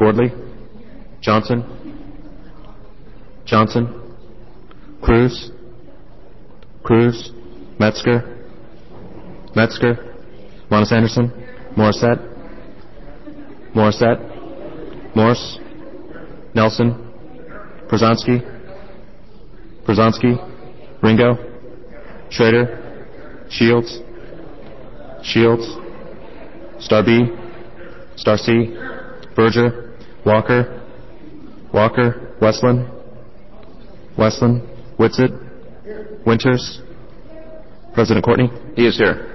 Gordley, Johnson, Johnson, Cruz, Cruz, Metzger, Metzger, Monis Anderson, Morissette, Morissette, Morse, Nelson, Przanski, Przanski, Ringo, Schrader, Shields, Shields, Star B, Star C, Berger, Walker, Walker, Westland, Westland, Whitsitt, Winters, President Courtney. He is here.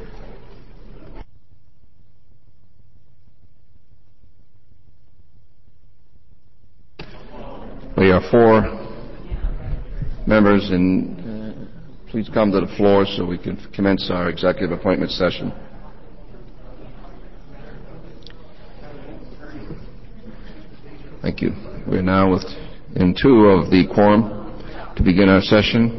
We are 4 members, and please come to the floor so we can commence our executive appointment session. Thank you. We are now within 2 of the quorum to begin our session.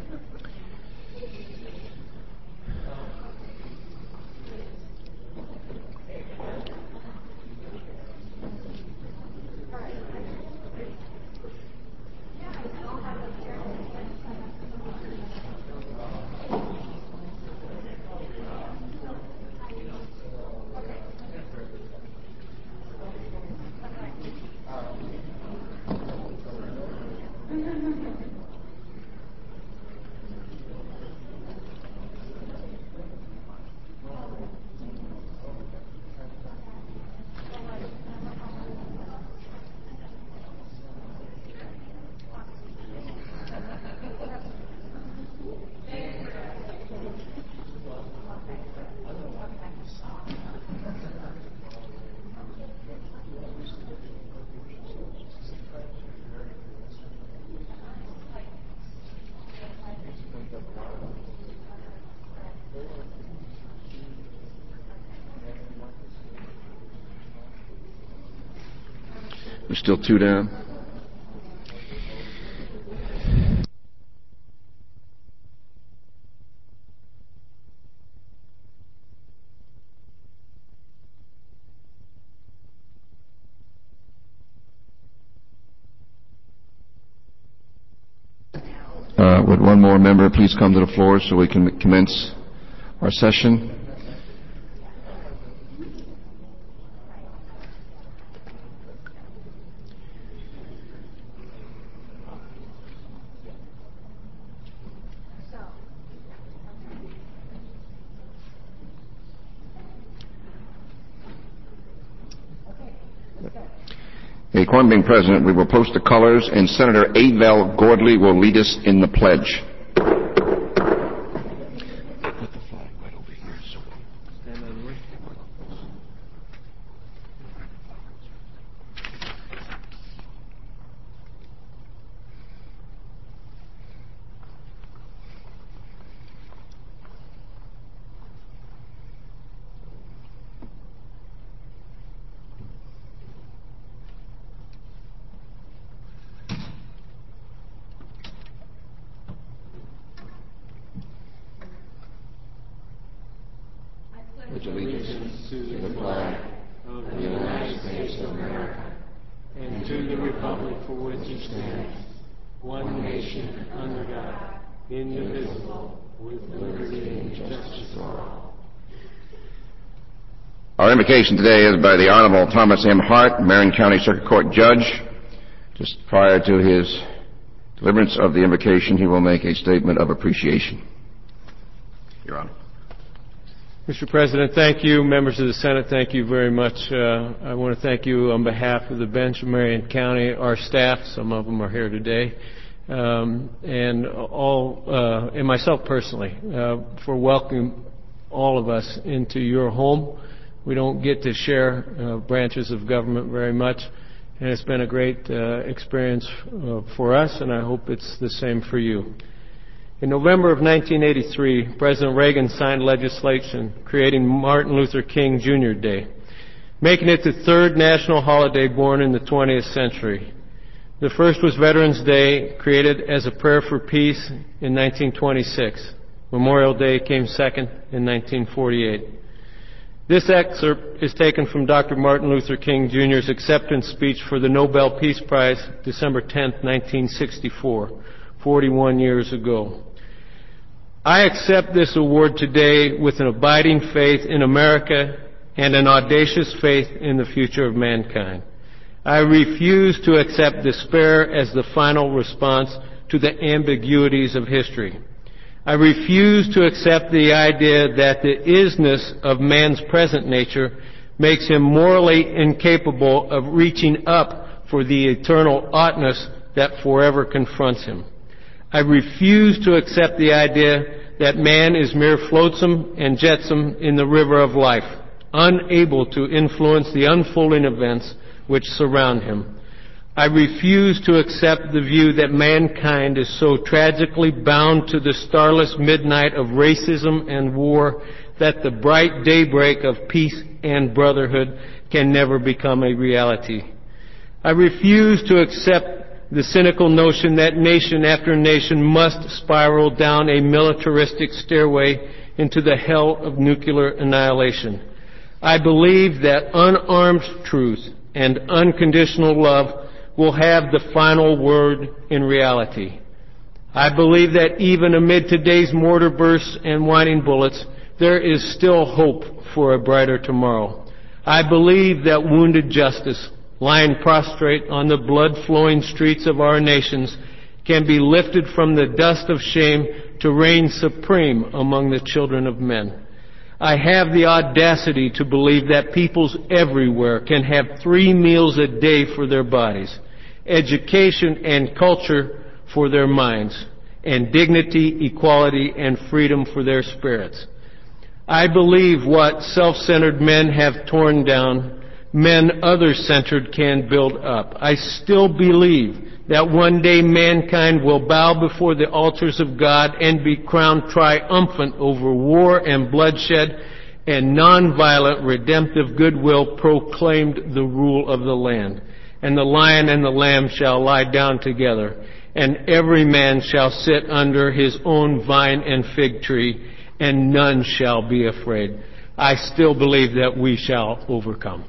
We're still 2 down. Would one more member please come to the floor so we can commence our session? A quorum being present, we will post the colors, and Senator Abel Gordley will lead us in the pledge. Pledge allegiance to the flag of the United States of America and to the republic for which it stands, one nation under God, indivisible, with liberty and justice for all. Our invocation today is by the Honorable Thomas M. Hart, Marion County Circuit Court Judge. Just prior to his deliverance of the invocation, he will make a statement of appreciation. Your Honor. Mr. President, thank you. Members of the Senate, thank you very much. I want to thank you on behalf of the bench of Marion County, our staff, some of them are here today, and myself personally, for welcoming all of us into your home. We don't get to share branches of government very much, and it's been a great experience for us, and I hope it's the same for you. In November of 1983, President Reagan signed legislation creating Martin Luther King Jr. Day, making it the third national holiday born in the 20th century. The first was Veterans Day, created as a prayer for peace in 1926. Memorial Day came second in 1948. This excerpt is taken from Dr. Martin Luther King Jr.'s acceptance speech for the Nobel Peace Prize, December 10, 1964, 41 years ago. I accept this award today with an abiding faith in America and an audacious faith in the future of mankind. I refuse to accept despair as the final response to the ambiguities of history. I refuse to accept the idea that the isness of man's present nature makes him morally incapable of reaching up for the eternal oughtness that forever confronts him. I refuse to accept the idea that man is mere flotsam and jetsam in the river of life, unable to influence the unfolding events which surround him. I refuse to accept the view that mankind is so tragically bound to the starless midnight of racism and war that the bright daybreak of peace and brotherhood can never become a reality. I refuse to accept the cynical notion that nation after nation must spiral down a militaristic stairway into the hell of nuclear annihilation. I believe that unarmed truth and unconditional love will have the final word in reality. I believe that even amid today's mortar bursts and whining bullets, there is still hope for a brighter tomorrow. I believe that wounded justice, lying prostrate on the blood-flowing streets of our nations, can be lifted from the dust of shame to reign supreme among the children of men. I have the audacity to believe that peoples everywhere can have 3 meals a day for their bodies, education and culture for their minds, and dignity, equality, and freedom for their spirits. I believe what self-centered men have torn down, men other-centered can build up. I still believe that one day mankind will bow before the altars of God and be crowned triumphant over war and bloodshed, and nonviolent redemptive goodwill proclaimed the rule of the land. And the lion and the lamb shall lie down together, and every man shall sit under his own vine and fig tree, and none shall be afraid. I still believe that we shall overcome.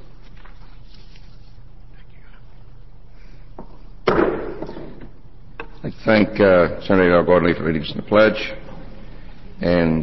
I thank Senator Al Gordley for leading us in the pledge, and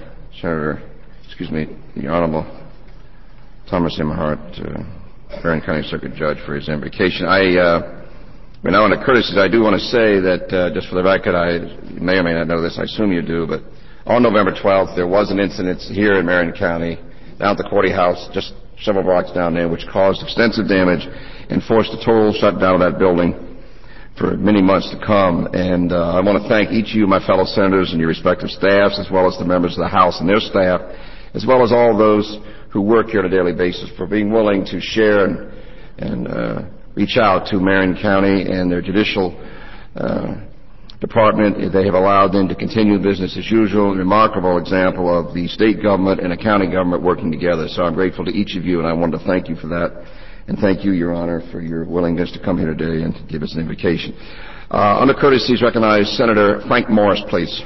the Honorable Thomas M. Hart, Marion County Circuit Judge, for his invocation. Now on the courtesies, I do want to say that, just for the record, you may or may not know this, I assume you do, but on November 12th, there was an incident here in Marion County, down at the courthouse, just several blocks down there, which caused extensive damage and forced a total shutdown of that building for many months to come. And I want to thank each of you, my fellow senators, and your respective staffs, as well as the members of the House and their staff, as well as all those who work here on a daily basis, for being willing to share and reach out to Marion County and their judicial department. They have allowed them to continue business as usual. A remarkable example of the state government and a county government working together. So I'm grateful to each of you, and I wanted to thank you for that. And thank you, Your Honor, for your willingness to come here today and give us an invocation. Under courtesies, recognize Senator Frank Morris, please.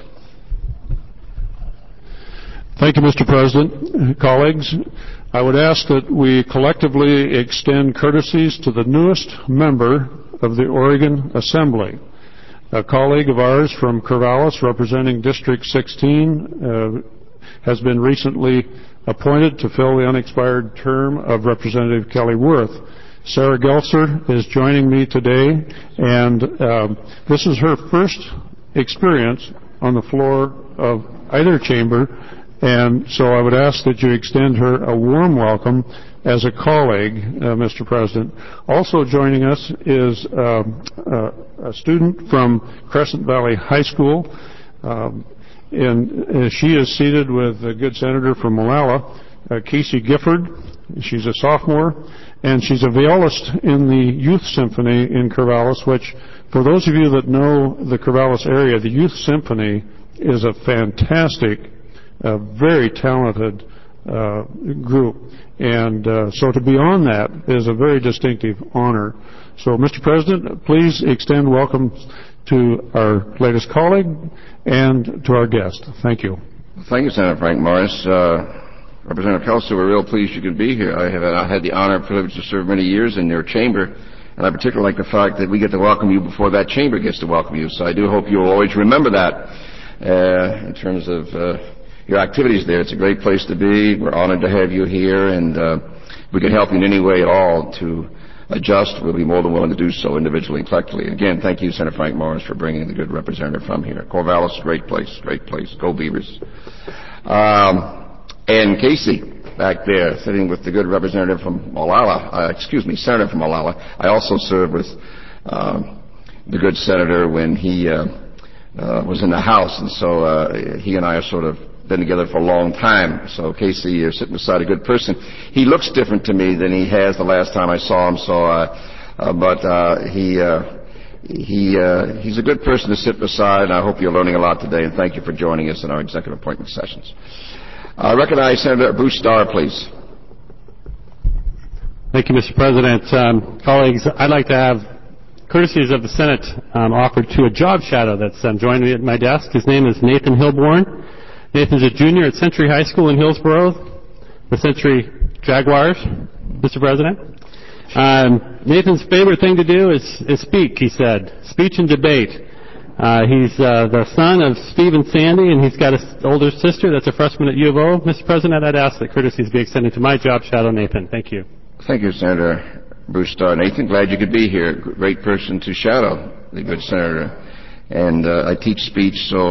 Thank you, Mr. President. Colleagues, I would ask that we collectively extend courtesies to the newest member of the Oregon Assembly, a colleague of ours from Corvallis, representing District 16, has been recently appointed to fill the unexpired term of Representative Kelly Worth. Sarah Gelser is joining me today, and this is her first experience on the floor of either chamber, and so I would ask that you extend her a warm welcome as a colleague, Mr. President. Also joining us is a student from Crescent Valley High School, and she is seated with a good senator from Molalla, Casey Gifford. She's a sophomore, and she's a violist in the Youth Symphony in Corvallis, which, for those of you that know the Corvallis area, the Youth Symphony is a fantastic, very talented group. And so to be on that is a very distinctive honor. So, Mr. President, please extend welcome to our latest colleague and to our guest. Thank you. Thank you, Senator Frank Morris. Representative Kelso, we're real pleased you could be here. I had the honor and privilege to serve many years in your chamber, and I particularly like the fact that we get to welcome you before that chamber gets to welcome you. So I do hope you'll always remember that in terms of your activities there. It's a great place to be. We're honored to have you here, and if we can help you in any way at all to adjust, we'll be more than willing to do so individually and collectively. Again, thank you, Senator Frank Morris, for bringing the good representative from here. Corvallis, great place, great place. Go Beavers. And Casey, back there, sitting with the good representative from Molalla, senator from Molalla. I also served with the good senator when he was in the House, and so he and I have sort of been together for a long time. So Casey, you're sitting beside a good person. He looks different to me than he has the last time I saw him, but he's a good person to sit beside, and I hope you're learning a lot today, and thank you for joining us in our executive appointment sessions. I recognize Senator Bruce Starr, please. Thank you, Mr. President. Colleagues, I'd like to have courtesies of the Senate offered to a job shadow that's joined me at my desk. His name is Nathan Hilborn. Nathan's a junior at Century High School in Hillsborough, the Century Jaguars, Mr. President. Nathan's favorite thing to do is speak, he said. Speech and debate. He's the son of Steve and Sandy, and he's got an older sister that's a freshman at U of O. Mr. President, I'd ask that courtesies be extended to my job shadow, Nathan. Thank you. Thank you, Senator Bruce Starr. Nathan, glad you could be here. Great person to shadow the good senator. And I teach speech, so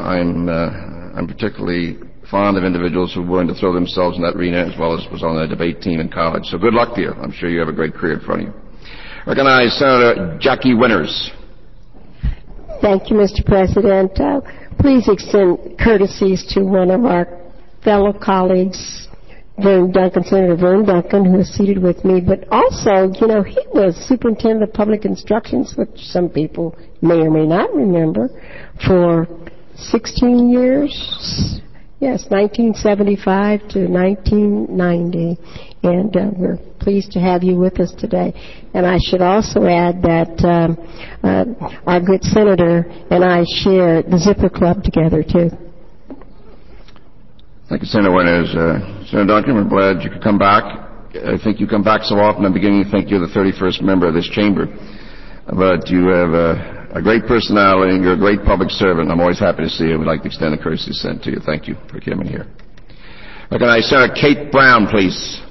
I'm particularly fond of individuals who are willing to throw themselves in that arena, as well as was on the debate team in college. So good luck to you. I'm sure you have a great career in front of you. Recognize Senator Jackie Winters. Thank you, Mr. President. Please extend courtesies to one of our fellow colleagues, Senator Vern Duncan, who is seated with me. But also, he was superintendent of public instructions, which some people may or may not remember, for 16 years. Yes, 1975 to 1990. And we're pleased to have you with us today. And I should also add that our good senator and I share the Zipper Club together, too. Thank you, Senator Winters. Senator Duncan, we're glad you could come back. I think you come back so often, I'm beginning to think you're the 31st member of this chamber. But you have a great personality, and you're a great public servant. I'm always happy to see you. We'd like to extend the courtesy sent to you. Thank you for coming here. Recognize Senator Kate Brown, please.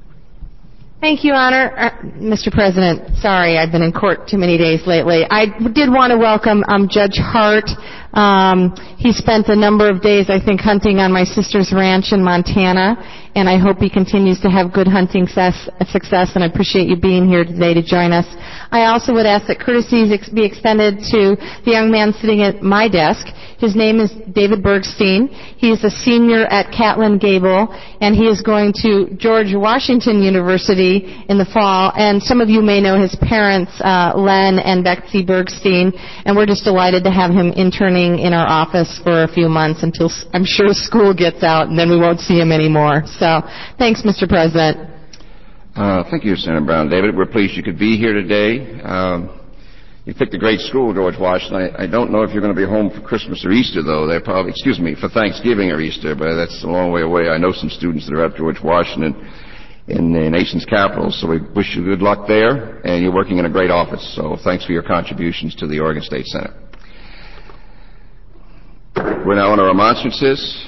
Thank you, Mr. President. Sorry, I've been in court too many days lately. I did want to welcome Judge Hart. He spent a number of days, I think, hunting on my sister's ranch in Montana, and I hope he continues to have good hunting success, and I appreciate you being here today to join us. I also would ask that courtesies be extended to the young man sitting at my desk. His name is David Bergstein. He is a senior at Catlin Gable, and he is going to George Washington University in the fall. And some of you may know his parents, Len and Betsy Bergstein, and we're just delighted to have him interning in our office for a few months until I'm sure school gets out, and then we won't see him anymore. So thanks, Mr. President. Thank you, Senator Brown. David, we're pleased you could be here today. You picked a great school, George Washington. I don't know if you're going to be home for Christmas or Easter, though. They're probably, for Thanksgiving or Easter, but that's a long way away. I know some students that are at George Washington in the nation's capital, so we wish you good luck there, and you're working in a great office, so thanks for your contributions to the Oregon State Senate. We're now on our remonstrances.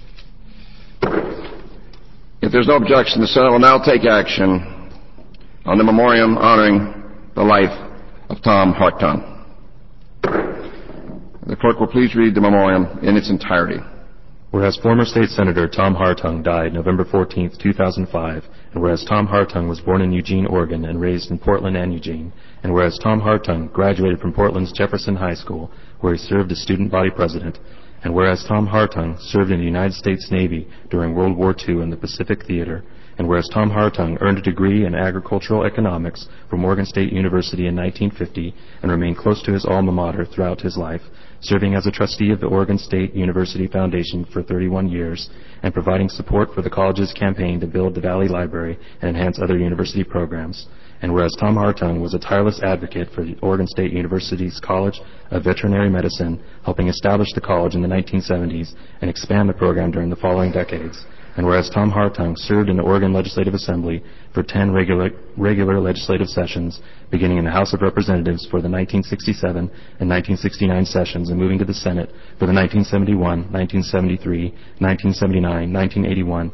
If there's no objection, the Senate will now take action on the memoriam honoring the life of Tom Hartung. The clerk will please read the memoriam in its entirety. Whereas former State Senator Tom Hartung died November 14, 2005, and whereas Tom Hartung was born in Eugene, Oregon, and raised in Portland and Eugene, and whereas Tom Hartung graduated from Portland's Jefferson High School, where he served as student body president, and whereas Tom Hartung served in the United States Navy during World War II in the Pacific Theater, and whereas Tom Hartung earned a degree in agricultural economics from Oregon State University in 1950 and remained close to his alma mater throughout his life, serving as a trustee of the Oregon State University Foundation for 31 years, and providing support for the college's campaign to build the Valley Library and enhance other university programs. And whereas Tom Hartung was a tireless advocate for the Oregon State University's College of Veterinary Medicine, helping establish the college in the 1970s and expand the program during the following decades. and whereas Tom Hartung served in the Oregon Legislative Assembly for 10 regular legislative sessions, beginning in the House of Representatives for the 1967 and 1969 sessions and moving to the Senate for the 1971, 1973, 1979, 1981,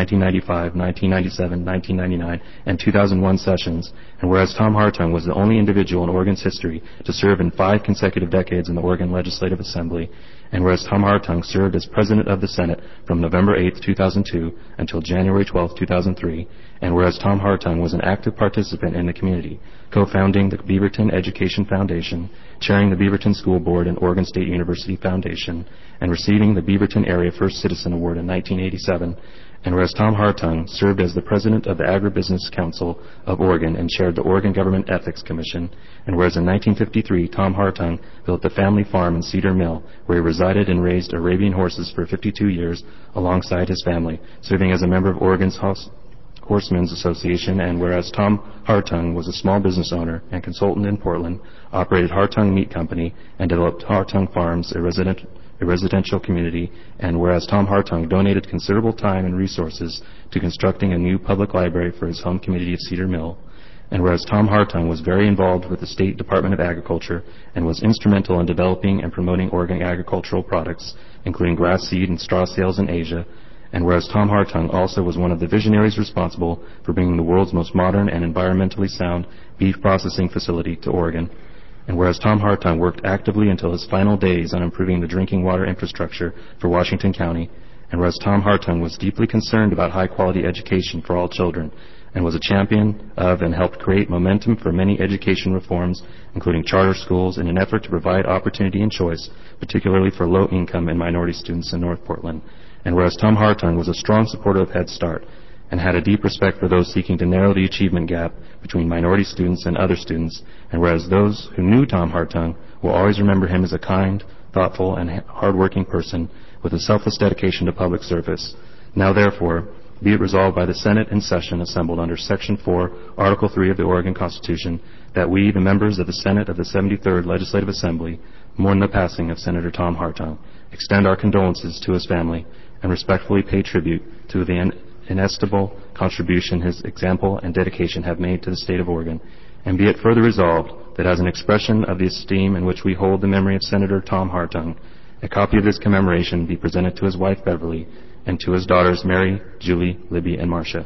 1995, 1997, 1999, and 2001 sessions, and whereas Tom Hartung was the only individual in Oregon's history to serve in 5 consecutive decades in the Oregon Legislative Assembly, and whereas Tom Hartung served as President of the Senate from November 8, 2002 until January 12, 2003, and whereas Tom Hartung was an active participant in the community, co-founding the Beaverton Education Foundation, chairing the Beaverton School Board and Oregon State University Foundation, and receiving the Beaverton Area First Citizen Award in 1987, and whereas Tom Hartung served as the president of the Agribusiness Council of Oregon and chaired the Oregon Government Ethics Commission, and whereas in 1953 Tom Hartung built the family farm in Cedar Mill, where he resided and raised Arabian horses for 52 years alongside his family, serving as a member of Oregon's Horsemen's Association, and whereas Tom Hartung was a small business owner and consultant in Portland, operated Hartung Meat Company, and developed Hartung Farms, a residential community, and whereas Tom Hartung donated considerable time and resources to constructing a new public library for his home community of Cedar Mill, and whereas Tom Hartung was very involved with the State Department of Agriculture and was instrumental in developing and promoting Oregon agricultural products, including grass seed and straw sales in Asia, and whereas Tom Hartung also was one of the visionaries responsible for bringing the world's most modern and environmentally sound beef processing facility to Oregon, and whereas Tom Hartung worked actively until his final days on improving the drinking water infrastructure for Washington County, and whereas Tom Hartung was deeply concerned about high-quality education for all children, and was a champion of and helped create momentum for many education reforms, including charter schools, in an effort to provide opportunity and choice, particularly for low-income and minority students in North Portland, and whereas Tom Hartung was a strong supporter of Head Start, and had a deep respect for those seeking to narrow the achievement gap between minority students and other students, and whereas those who knew Tom Hartung will always remember him as a kind, thoughtful, and hard-working person with a selfless dedication to public service. Now, therefore, be it resolved by the Senate in session assembled under Section 4, Article 3 of the Oregon Constitution, that we, the members of the Senate of the 73rd Legislative Assembly, mourn the passing of Senator Tom Hartung, extend our condolences to his family, and respectfully pay tribute to the inestimable contribution his example and dedication have made to the state of Oregon, and be it further resolved that as an expression of the esteem in which we hold the memory of Senator Tom Hartung, a copy of this commemoration be presented to his wife Beverly and to his daughters Mary, Julie, Libby, and Marcia.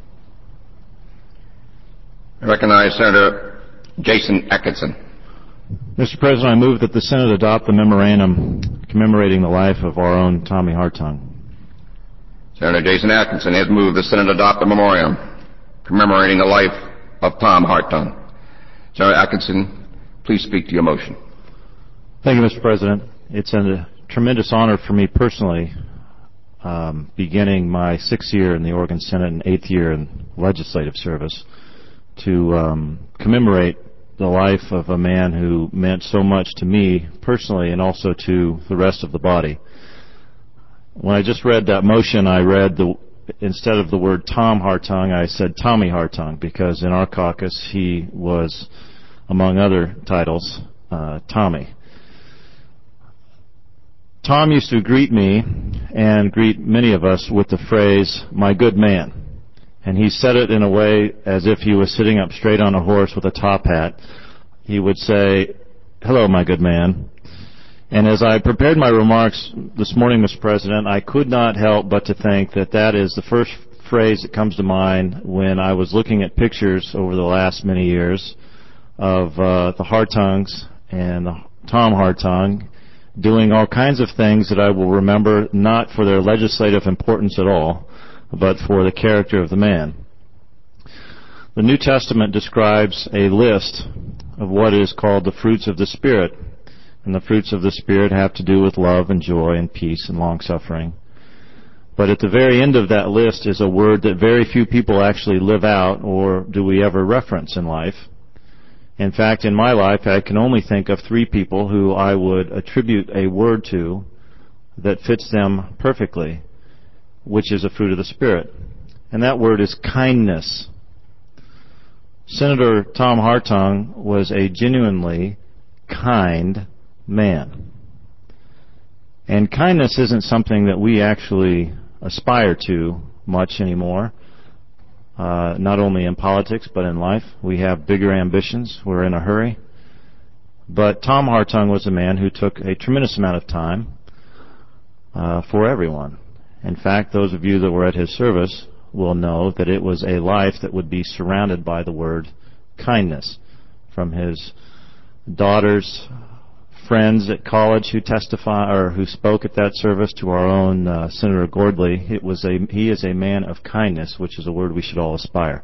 I recognize Senator Jason Atkinson. Mr. President, I move that the Senate adopt the memorandum commemorating the life of our own Tommy Hartung. Senator Jason Atkinson has moved the Senate adopt the memoriam commemorating the life of Tom Hartung. Senator Atkinson, please speak to your motion. Thank you, Mr. President. It's a tremendous honor for me personally, beginning my 6th year in the Oregon Senate and 8th year in legislative service, to commemorate the life of a man who meant so much to me personally and also to the rest of the body. When I just read that motion, I read instead of the word Tom Hartung, I said Tommy Hartung, because in our caucus he was, among other titles, Tommy. Tom used to greet me and greet many of us with the phrase, "my good man." And he said it in a way as if he was sitting up straight on a horse with a top hat. He would say, "Hello, my good man." And as I prepared my remarks this morning, Mr. President, I could not help but to think that that is the first phrase that comes to mind when I was looking at pictures over the last many years of the Hartungs and Tom Hartung doing all kinds of things that I will remember not for their legislative importance at all, but for the character of the man. The New Testament describes a list of what is called the fruits of the Spirit. And the fruits of the Spirit have to do with love and joy and peace and long-suffering. But at the very end of that list is a word that very few people actually live out or do we ever reference in life. In fact, in my life, I can only think of 3 people who I would attribute a word to that fits them perfectly, which is a fruit of the Spirit. And that word is kindness. Senator Tom Hartung was a genuinely kind man. And kindness isn't something that we actually aspire to much anymore, not only in politics but in life. We have bigger ambitions. We're in a hurry. But Tom Hartung was a man who took a tremendous amount of time for everyone. In fact, those of you that were at his service will know that it was a life that would be surrounded by the word kindness. From his daughter's friends at college who who spoke at that service to our own Senator Gordley, he is a man of kindness, which is a word we should all aspire.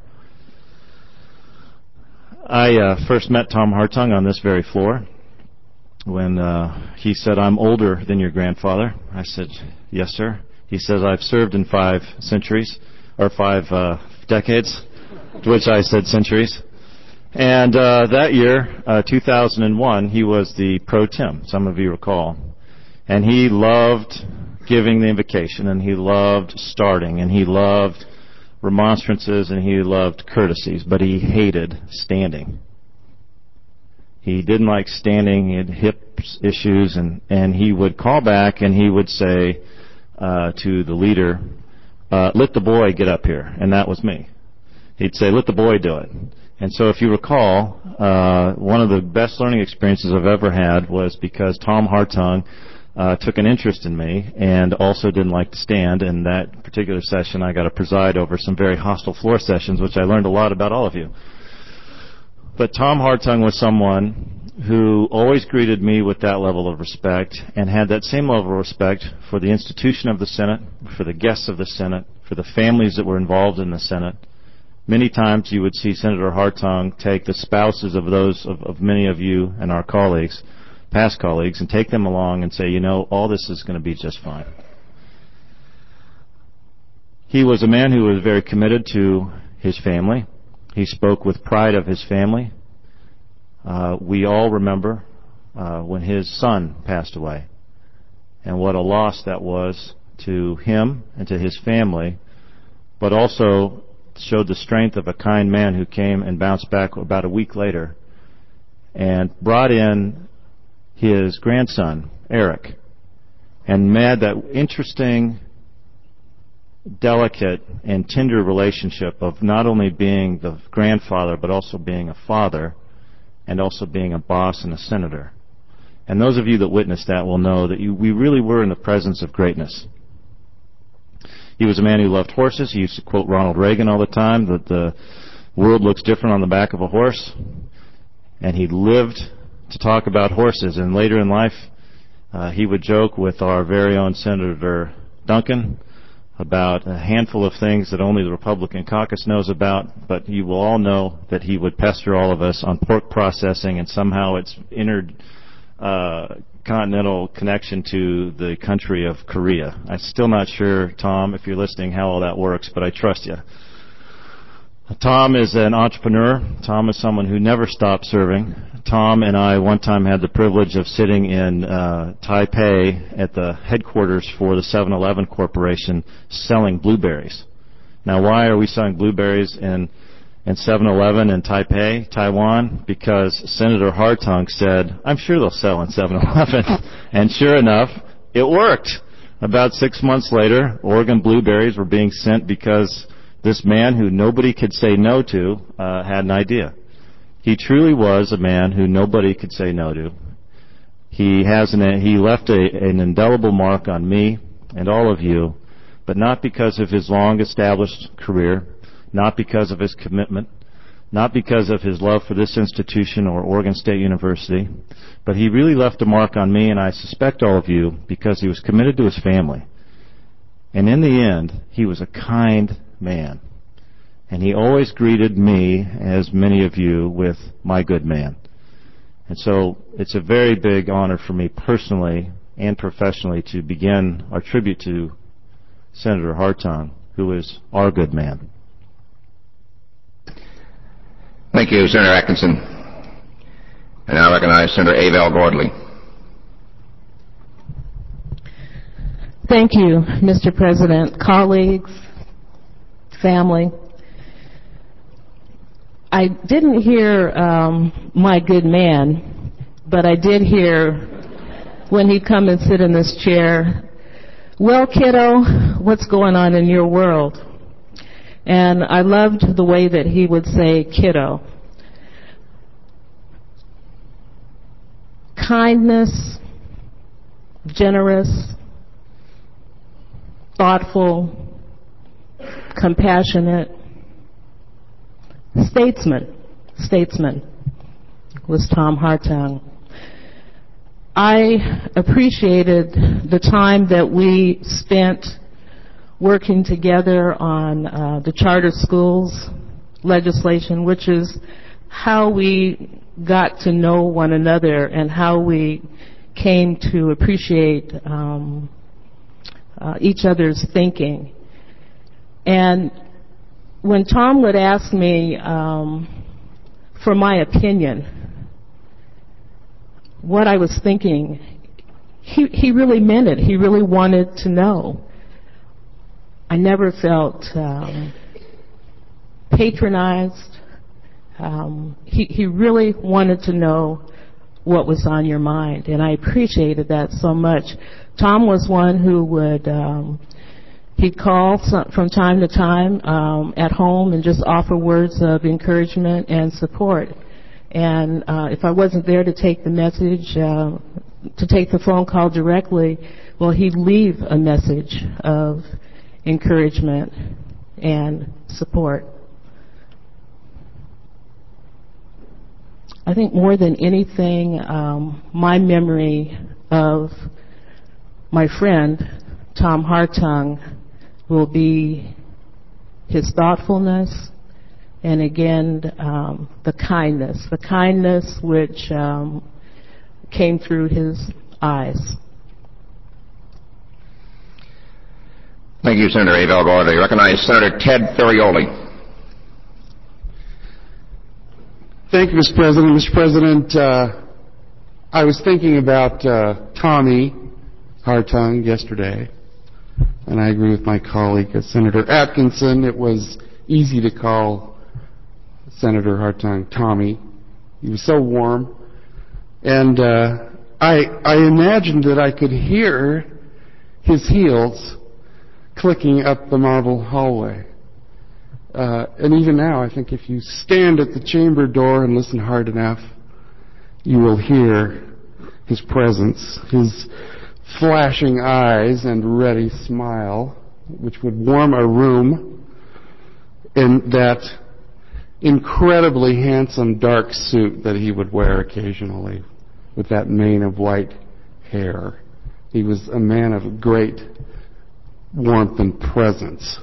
I first met Tom Hartung on this very floor when he said, "I'm older than your grandfather." I said, "Yes, sir." He says, "I've served in 5 decades," to which I said centuries. And that year, 2001, he was the pro tem, some of you recall. And he loved giving the invocation, and he loved starting, and he loved remonstrances, and he loved courtesies, but he hated standing. He didn't like standing. He had hip issues, and he would call back and he would say to the leader, "Let the boy get up here," and that was me. He'd say, "Let the boy do it." And so if you recall, one of the best learning experiences I've ever had was because Tom Hartung took an interest in me and also didn't like to stand. In that particular session, I got to preside over some very hostile floor sessions, which I learned a lot about all of you. But Tom Hartung was someone who always greeted me with that level of respect and had that same level of respect for the institution of the Senate, for the guests of the Senate, for the families that were involved in the Senate. Many times you would see Senator Hartung take the spouses of of many of you and our colleagues, past colleagues, and take them along and say, all this is going to be just fine. He was a man who was very committed to his family. He spoke with pride of his family. We all remember when his son passed away and what a loss that was to him and to his family, but also showed the strength of a kind man who came and bounced back about a week later and brought in his grandson, Eric, and made that interesting, delicate, and tender relationship of not only being the grandfather but also being a father and also being a boss and a senator. And those of you that witnessed that will know that we really were in the presence of greatness. He was a man who loved horses. He used to quote Ronald Reagan all the time, that the world looks different on the back of a horse. And he lived to talk about horses. And later in life, he would joke with our very own Senator Duncan about a handful of things that only the Republican caucus knows about, but you will all know that he would pester all of us on pork processing and somehow its intercontinental connection to the country of Korea. I'm still not sure, Tom, if you're listening, how all that works, but I trust you. Tom is an entrepreneur. Tom is someone who never stopped serving. Tom and I one time had the privilege of sitting in Taipei at the headquarters for the 7-Eleven Corporation selling blueberries. Now, why are we selling blueberries in 7-Eleven in Taipei, Taiwan? Because Senator Hartung said, "I'm sure they'll sell in 7-Eleven." And sure enough, it worked. About 6 months later, Oregon blueberries were being sent because this man who nobody could say no to had an idea. He truly was a man who nobody could say no to. He left an indelible mark on me and all of you, but not because of his long-established career, not because of his commitment, not because of his love for this institution or Oregon State University, but he really left a mark on me, and I suspect all of you, because he was committed to his family. And in the end, he was a kind man. And he always greeted me, as many of you, with "my good man." And so it's a very big honor for me personally and professionally to begin our tribute to Senator Hartung, who is our good man. Thank you, Senator Atkinson. And I recognize Senator Avel Gordley. Thank you, Mr. President, colleagues, family. I didn't hear "my good man," but I did hear when he'd come and sit in this chair, "Well, kiddo, what's going on in your world?" And I loved the way that he would say kiddo. Kindness, generous, thoughtful, compassionate, statesman was Tom Hartung. I appreciated the time that we spent working together on the charter schools legislation, which is how we got to know one another and how we came to appreciate each other's thinking. And when Tom would ask me for my opinion, what I was thinking, he really meant it. He really wanted to know. I never felt patronized. He really wanted to know what was on your mind, and I appreciated that so much. Tom was one who would he'd call from time to time at home and just offer words of encouragement and support. And if I wasn't there to take the message, to take the phone call directly, well, he'd leave a message of encouragement and support. I think more than anything, my memory of my friend, Tom Hartung, will be his thoughtfulness and, again, the kindness which came through his eyes. Thank you, Senator Abel Gord. I recognize Senator Ted Ferrioli. Thank you, Mr. President. Mr. President, I was thinking about Tommy Hartung yesterday, and I agree with my colleague, Senator Atkinson. It was easy to call Senator Hartung Tommy. He was so warm. And I imagined that I could hear his heels clicking up the marble hallway. And even now, I think if you stand at the chamber door and listen hard enough, you will hear his presence, his flashing eyes and ready smile, which would warm a room, and that incredibly handsome dark suit that he would wear occasionally with that mane of white hair. He was a man of great warmth and presence.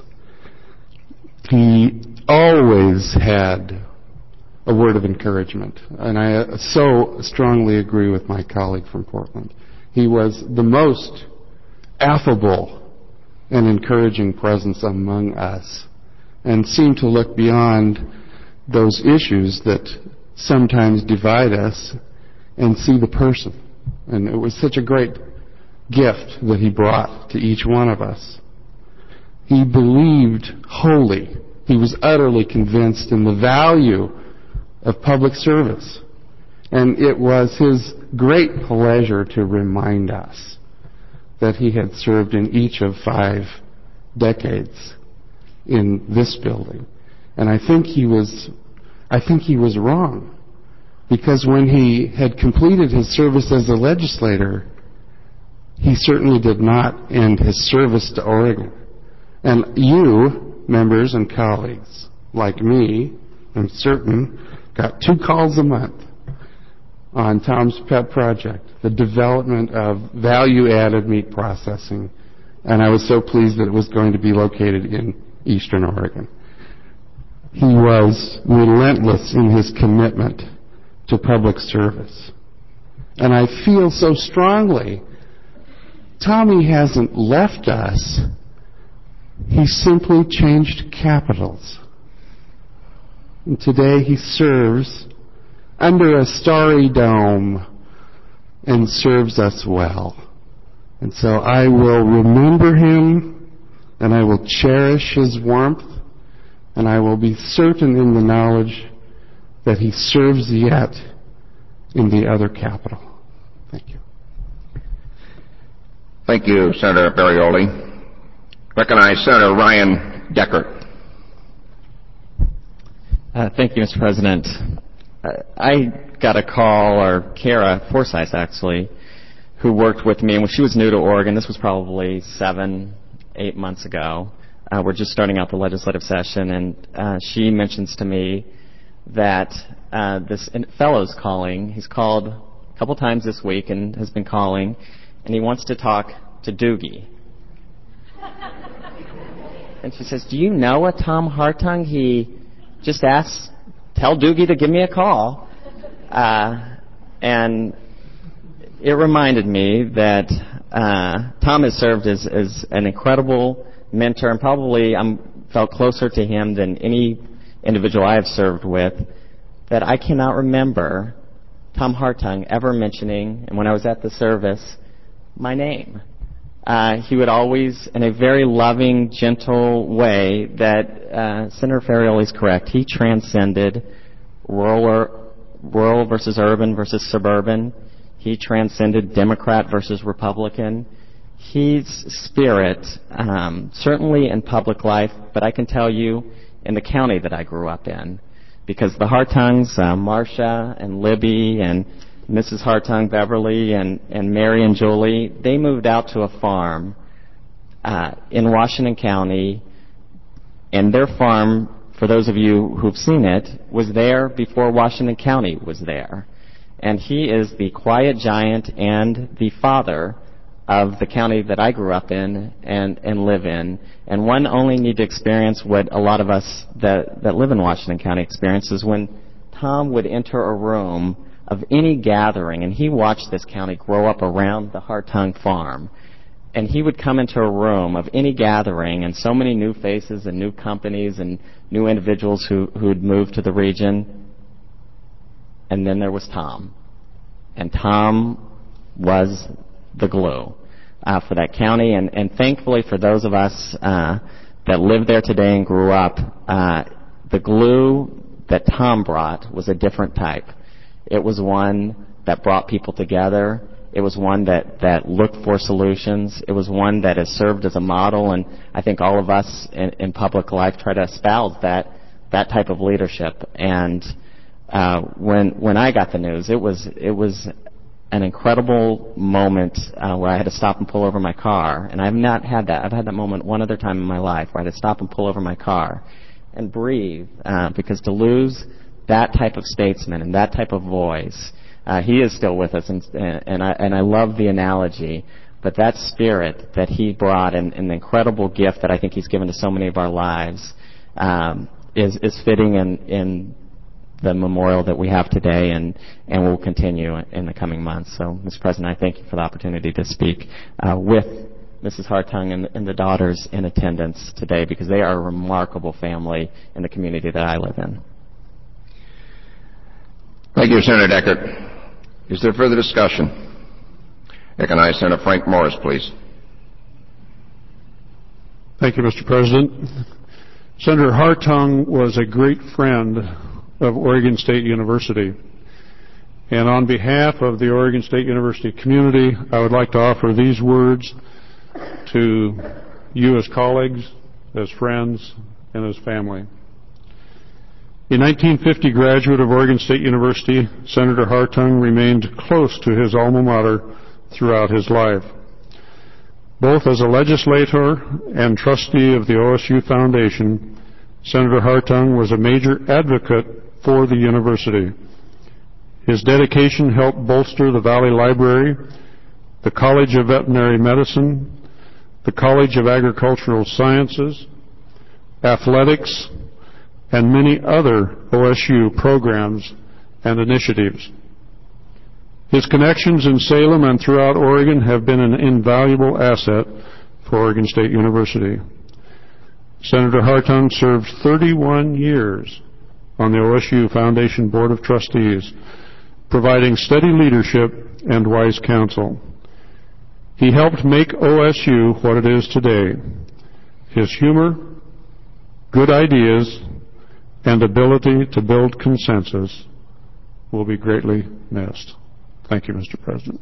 He always had a word of encouragement, and I so strongly agree with my colleague from Portland. He was the most affable and encouraging presence among us, and seemed to look beyond those issues that sometimes divide us and see the person. And it was such a great gift that he brought to each one of us. He believed wholly. He was utterly convinced in the value of public service. And it was his great pleasure to remind us that he had served in each of 5 decades in this building. And I think he was wrong, because when he had completed his service as a legislator, he certainly did not end his service to Oregon. And you, members and colleagues, like me, I'm certain, got 2 calls a month on Tom's pet project, the development of value-added meat processing. And I was so pleased that it was going to be located in Eastern Oregon. He was relentless in his commitment to public service. And I feel so strongly, Tommy hasn't left us. He simply changed capitals. And today he serves under a starry dome and serves us well. And so I will remember him, and I will cherish his warmth, and I will be certain in the knowledge that he serves yet in the other capital. Thank you. Thank you, Senator Ferrioli. Recognize Senator Ryan Deckert. Thank you, Mr. President. I got a call, or Kara Forsyth, actually, who worked with me, and when she was new to Oregon, this was probably 7-8 months ago. We're just starting out the legislative session, and she mentions to me that this fellow's calling. He's called a couple times this week and has been calling, and he wants to talk to Doogie. And she says, do you know a Tom Hartung? He just asked, tell Doogie to give me a call. And it reminded me that Tom has served as an incredible mentor, and probably I felt closer to him than any individual I have served with, that I cannot remember Tom Hartung ever mentioning, and when I was at the service, my name. He would always, in a very loving, gentle way, that Senator Ferrioli is correct. He transcended rural versus urban versus suburban. He transcended Democrat versus Republican. His spirit, certainly in public life, but I can tell you in the county that I grew up in, because the Hartungs, Marcia and Libby and Mrs. Hartung, Beverly, and Mary and Julie, they moved out to a farm in Washington County, and their farm, for those of you who've seen it, was there before Washington County was there. And he is the quiet giant and the father of the county that I grew up in and live in. And one only need to experience what a lot of us that live in Washington County experience is when Tom would enter a room of any gathering, and he watched this county grow up around the Hartung farm. And he would come into a room of any gathering, and so many new faces and new companies and new individuals who'd moved to the region. And then there was Tom. And Tom was the glue for that county. And thankfully for those of us that live there today and grew up, the glue that Tom brought was a different type. It was one that brought people together. It was one that looked for solutions. It was one that has served as a model, and I think all of us in public life try to espouse that type of leadership. And when I got the news, it was an incredible moment where I had to stop and pull over my car. And I've not had that. I've had that moment one other time in my life where I had to stop and pull over my car and breathe, because to lose that type of statesman and that type of voice, he is still with us, and I love the analogy, but that spirit that he brought and an incredible gift that I think he's given to so many of our lives is fitting in the memorial that we have today and will continue in the coming months. So, Mr. President, I thank you for the opportunity to speak with Mrs. Hartung and the daughters in attendance today, because they are a remarkable family in the community that I live in. Thank you, Senator Deckert. Is there further discussion? Recognize Senator Frank Morris, please. Thank you, Mr. President. Senator Hartung was a great friend of Oregon State University. And on behalf of the Oregon State University community, I would like to offer these words to you as colleagues, as friends, and as family. A 1950 graduate of Oregon State University, Senator Hartung remained close to his alma mater throughout his life. Both as a legislator and trustee of the OSU Foundation, Senator Hartung was a major advocate for the university. His dedication helped bolster the Valley Library, the College of Veterinary Medicine, the College of Agricultural Sciences, athletics, and many other OSU programs and initiatives. His connections in Salem and throughout Oregon have been an invaluable asset for Oregon State University. Senator Hartung served 31 years on the OSU Foundation Board of Trustees, providing steady leadership and wise counsel. He helped make OSU what it is today. His humor, good ideas, and ability to build consensus will be greatly missed. Thank you, Mr. President.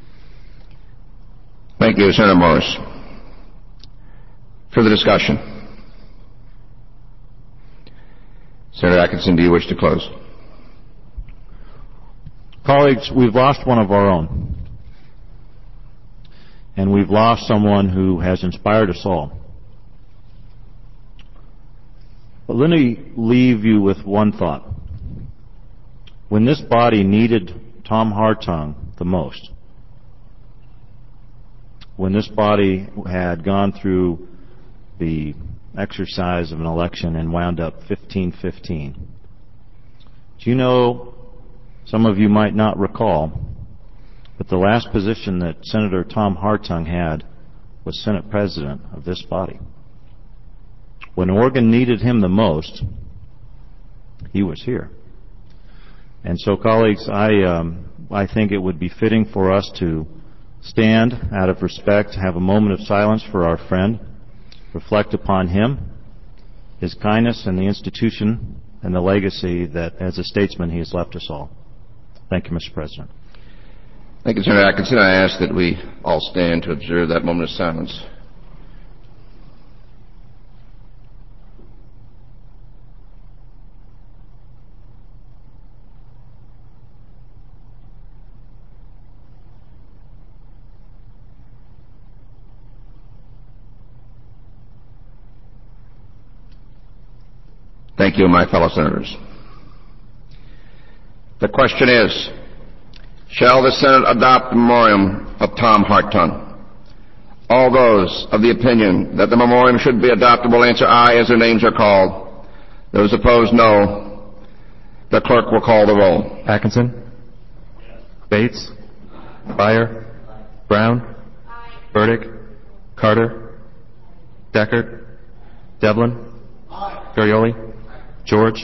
Thank you, Senator Morris. Further discussion? Senator Atkinson, do you wish to close? Colleagues, we've lost one of our own. And we've lost someone who has inspired us all. But let me leave you with one thought. When this body needed Tom Hartung the most, when this body had gone through the exercise of an election and wound up 15-15, do you know, some of you might not recall, but the last position that Senator Tom Hartung had was Senate President of this body. When Oregon needed him the most, he was here. And so, colleagues, I think it would be fitting for us to stand out of respect, have a moment of silence for our friend, reflect upon him, his kindness, and the institution and the legacy that, as a statesman, he has left us all. Thank you, Mr. President. Thank you, Senator Atkinson. I ask that we all stand to observe that moment of silence. Thank you, my fellow senators. The question is, shall the Senate adopt the memoriam of Tom Hartung? All those of the opinion that the memoriam should be adopted will answer aye as their names are called. Those opposed, no. The clerk will call the roll. Atkinson? Bates? Beyer? Brown? Burdick? Carter? Deckert? Devlin? Garioli? George?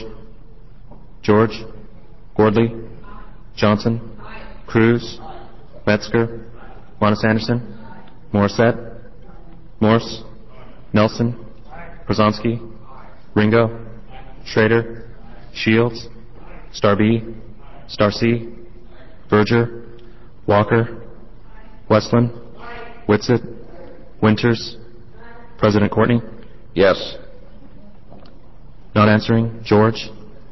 Gordley? Johnson? Cruz? Metzger? Monis-Anderson? Morissette? Morse? Nelson? Brzezinski? Ringo? Schrader? Shields? Starbee? Starcy? Berger? Walker? Westland? Whitsitt? Winters? President Courtney? Yes. Not answering, George?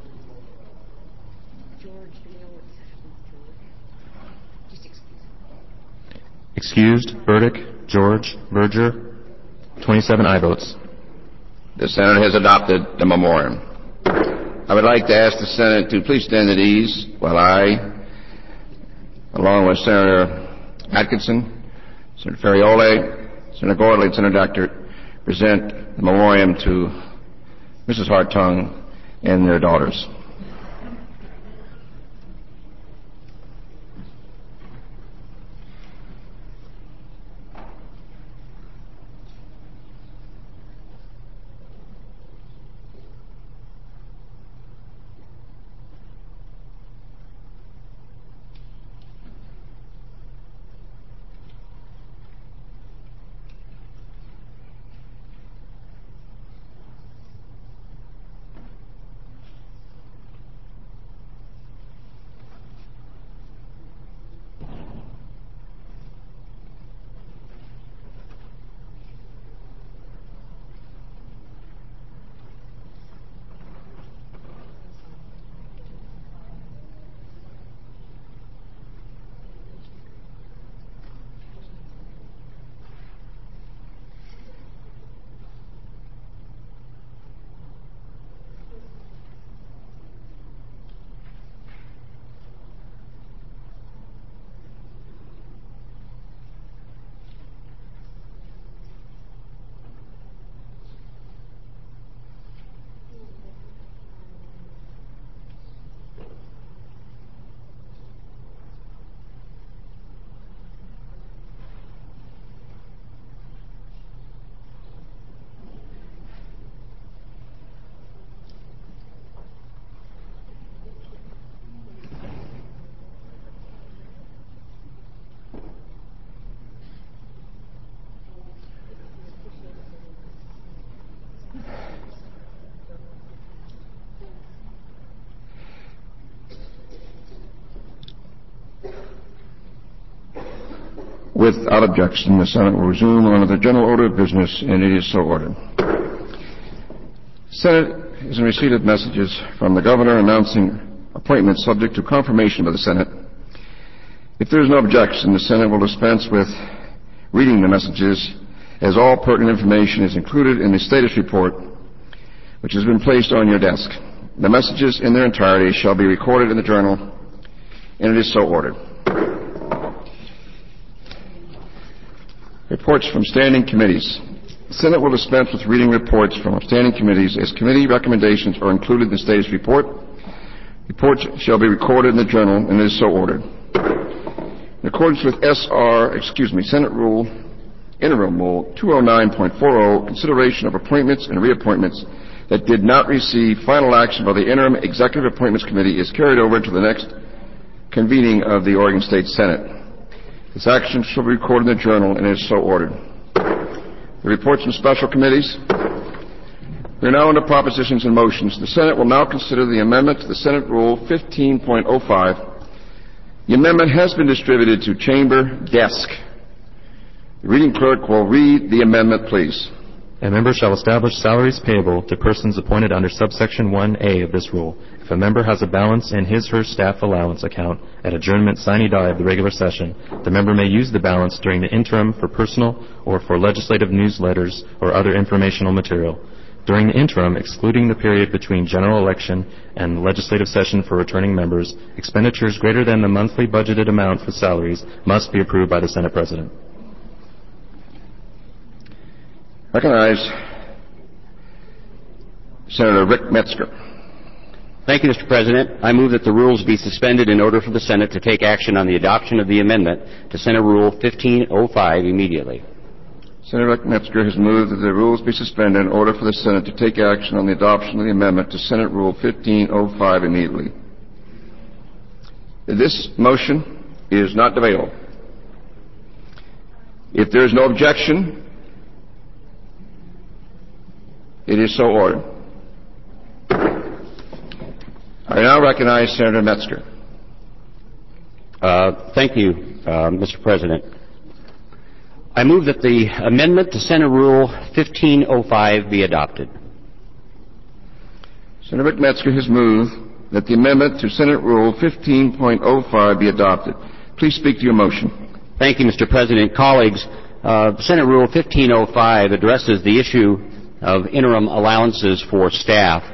Excused, Burdick, George, Berger, 27 aye votes. The Senate has adopted the memoriam. I would like to ask the Senate to please stand at ease while I, along with Senator Atkinson, Senator Ferrioli, Senator Gordley, and Senator Deckert, present the memoriam to Mrs. Hartung and their daughters. Without objection, the Senate will resume under the general order of business, and it is so ordered. Senate is in receipt of messages from the Governor announcing appointments subject to confirmation by the Senate. If there is no objection, the Senate will dispense with reading the messages, as all pertinent information is included in the status report, which has been placed on your desk. The messages in their entirety shall be recorded in the journal, and it is so ordered. Reports from standing committees. The Senate will dispense with reading reports from standing committees, as committee recommendations are included in the status report. Reports shall be recorded in the journal, and it is so ordered. In accordance with Senate Rule, Interim Rule 209.40, consideration of appointments and reappointments that did not receive final action by the Interim Executive Appointments Committee is carried over to the next convening of the Oregon State Senate. This action shall be recorded in the journal, and it is so ordered. The reports from special committees. We are now under propositions and motions. The Senate will now consider the amendment to the Senate Rule 15.05. The amendment has been distributed to chamber desk. The reading clerk will read the amendment, please. A member shall establish salaries payable to persons appointed under subsection 1A of this rule. If a member has a balance in his/her staff allowance account at adjournment sine die of the regular session, the member may use the balance during the interim for personal or for legislative newsletters or other informational material. During the interim, excluding the period between general election and legislative session for returning members, expenditures greater than the monthly budgeted amount for salaries must be approved by the Senate President. Recognize Senator Rick Metzger. Thank you, Mr. President. I move that the rules be suspended in order for the Senate to take action on the adoption of the amendment to Senate Rule 1505 immediately. Senator Rick Metzger has moved that the rules be suspended in order for the Senate to take action on the adoption of the amendment to Senate Rule 1505 immediately. This motion is not debatable. If there is no objection, it is so ordered. I now recognize Senator Metzger. Thank you, Mr. President. I move that the amendment to Senate Rule 1505 be adopted. Senator Rick Metzger has moved that the amendment to Senate Rule 15.05 be adopted. Please speak to your motion. Thank you, Mr. President. Colleagues, Senate Rule 1505 addresses the issue of interim allowances for staff.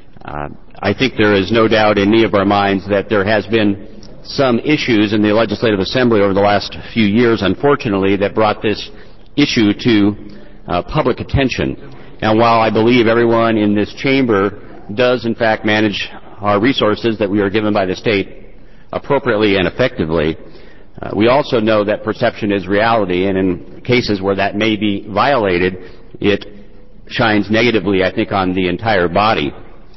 I think there is no doubt in any of our minds that there has been some issues in the Legislative Assembly over the last few years, unfortunately, that brought this issue to public attention. And while I believe everyone in this chamber does, in fact, manage our resources that we are given by the state appropriately and effectively, we also know that perception is reality, and in cases where that may be violated, it shines negatively, I think, on the entire body.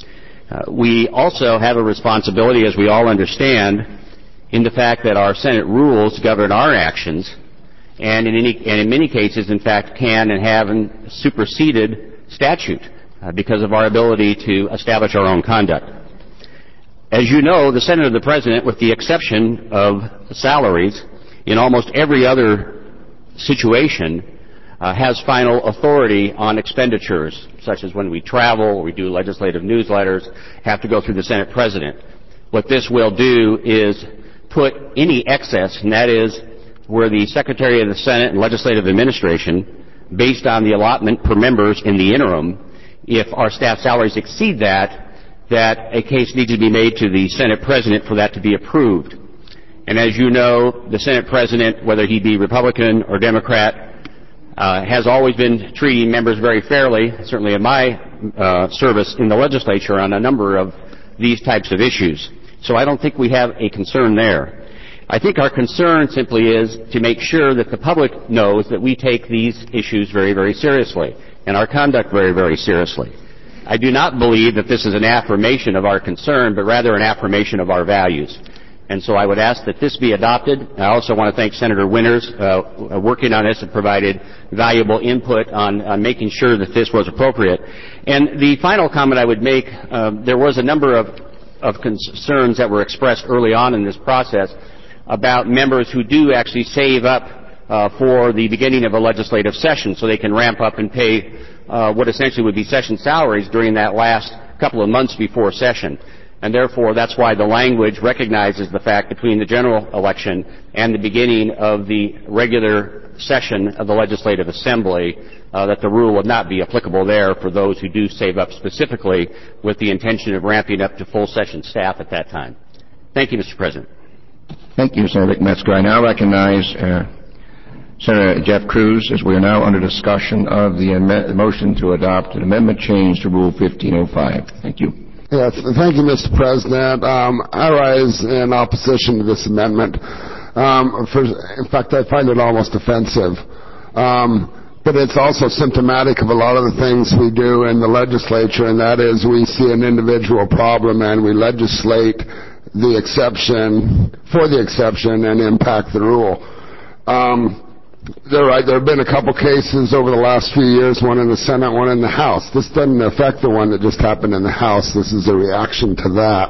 We also have a responsibility, as we all understand, in the fact that our Senate rules govern our actions, and in many cases, in fact, can and have superseded statute because of our ability to establish our own conduct. As you know, the Senate of the President, with the exception of salaries, in almost every other situation, has final authority on expenditures, such as when we travel, we do legislative newsletters, have to go through the Senate President. What this will do is put any excess, and that is where the Secretary of the Senate and Legislative Administration, based on the allotment per members in the interim, if our staff salaries exceed that a case needs to be made to the Senate President for that to be approved. And as you know, the Senate President, whether he be Republican or Democrat, has always been treating members very fairly, certainly in my service in the legislature, on a number of these types of issues. So I don't think we have a concern there. I think our concern simply is to make sure that the public knows that we take these issues very, very seriously, and our conduct very, very seriously. I do not believe that this is an affirmation of our concern, but rather an affirmation of our values. And so I would ask that this be adopted. I also want to thank Senator Winters, working on this and provided valuable input on making sure that this was appropriate. And the final comment I would make, there was a number of concerns that were expressed early on in this process about members who do actually save up for the beginning of a legislative session so they can ramp up and pay what essentially would be session salaries during that last couple of months before session. And therefore, that's why the language recognizes the fact between the general election and the beginning of the regular session of the Legislative Assembly that the rule would not be applicable there for those who do save up specifically with the intention of ramping up to full session staff at that time. Thank you, Mr. President. Thank you, Senator Metzger. I now recognize Senator Jeff Cruz, as we are now under discussion of the motion to adopt an amendment change to Rule 1505. Thank you. Yes, thank you, Mr. President. I rise in opposition to this amendment. In fact, I find it almost offensive. But it's also symptomatic of a lot of the things we do in the legislature, and that is we see an individual problem and we legislate the exception for the exception and impact the rule. There have been a couple cases over the last few years, one in the Senate, one in the House. This doesn't affect the one that just happened in the House. This is a reaction to that.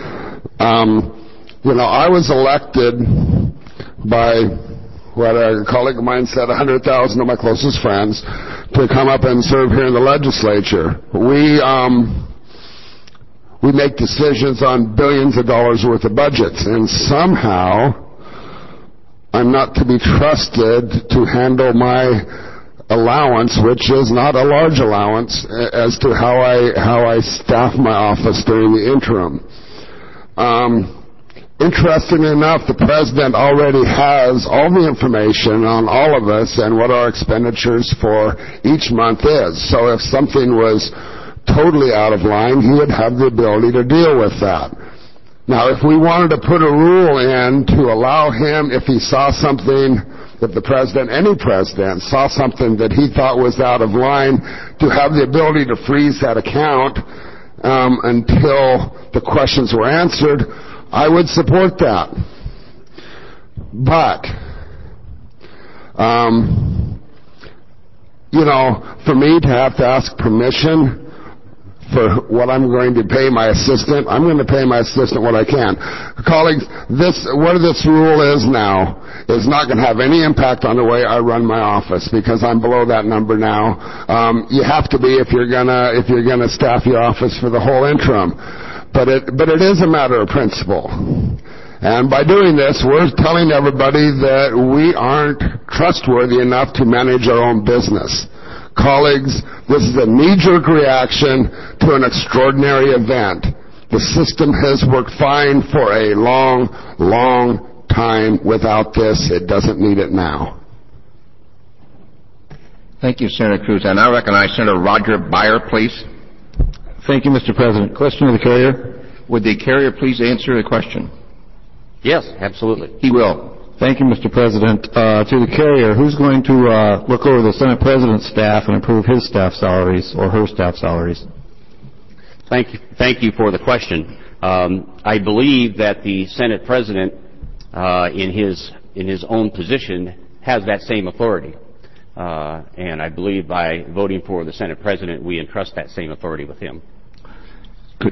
I was elected by what a colleague of mine said, 100,000 of my closest friends, to come up and serve here in the legislature. We make decisions on billions of dollars worth of budgets, and somehow I'm not to be trusted to handle my allowance, which is not a large allowance, as to how I staff my office during the interim. Interestingly enough, the President already has all the information on all of us and what our expenditures for each month is. So if something was totally out of line, he would have the ability to deal with that. Now, if we wanted to put a rule in to allow him, if he saw something, if the President, any President, saw something that he thought was out of line, to have the ability to freeze that account until the questions were answered, I would support that. But, for me to have to ask permission for what I'm going to pay my assistant, I'm going to pay my assistant what I can. Colleagues, what this rule is now is not going to have any impact on the way I run my office, because I'm below that number now. You have to be if you're gonna staff your office for the whole interim. But it is a matter of principle. And by doing this, we're telling everybody that we aren't trustworthy enough to manage our own business. Colleagues, this is a knee-jerk reaction to an extraordinary event. The system has worked fine for a long, long time without this. It doesn't need it now. Thank you, Senator Cruz. I now recognize Senator Roger Byer, please. Thank you, Mr. President. Question of the carrier. Would the carrier please answer the question? Yes, absolutely. He will. Thank you, Mr. President. To the carrier, who's going to look over the Senate President's staff and approve his staff salaries or her staff salaries? Thank you for the question. I believe that the Senate President, in his own position, has that same authority. And I believe by voting for the Senate President, we entrust that same authority with him. Good.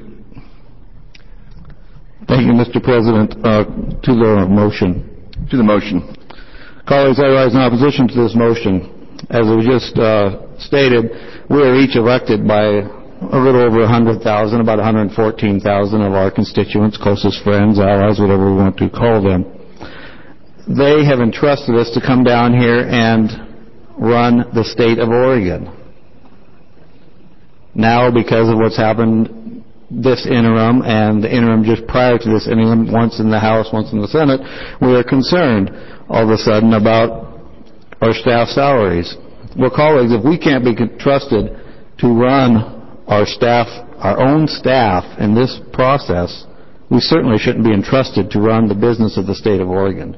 Thank you, Mr. President. To the motion. To the motion. Colleagues, I rise in opposition to this motion. As we just stated, we are each elected by a little over 100,000, about 114,000 of our constituents, closest friends, allies, whatever we want to call them. They have entrusted us to come down here and run the state of Oregon. Now, because of what's happened this interim and the interim just prior to this interim, once in the House, once in the Senate, we are concerned all of a sudden about our staff salaries. Well, colleagues, if we can't be trusted to run our staff, our own staff in this process, we certainly shouldn't be entrusted to run the business of the state of Oregon.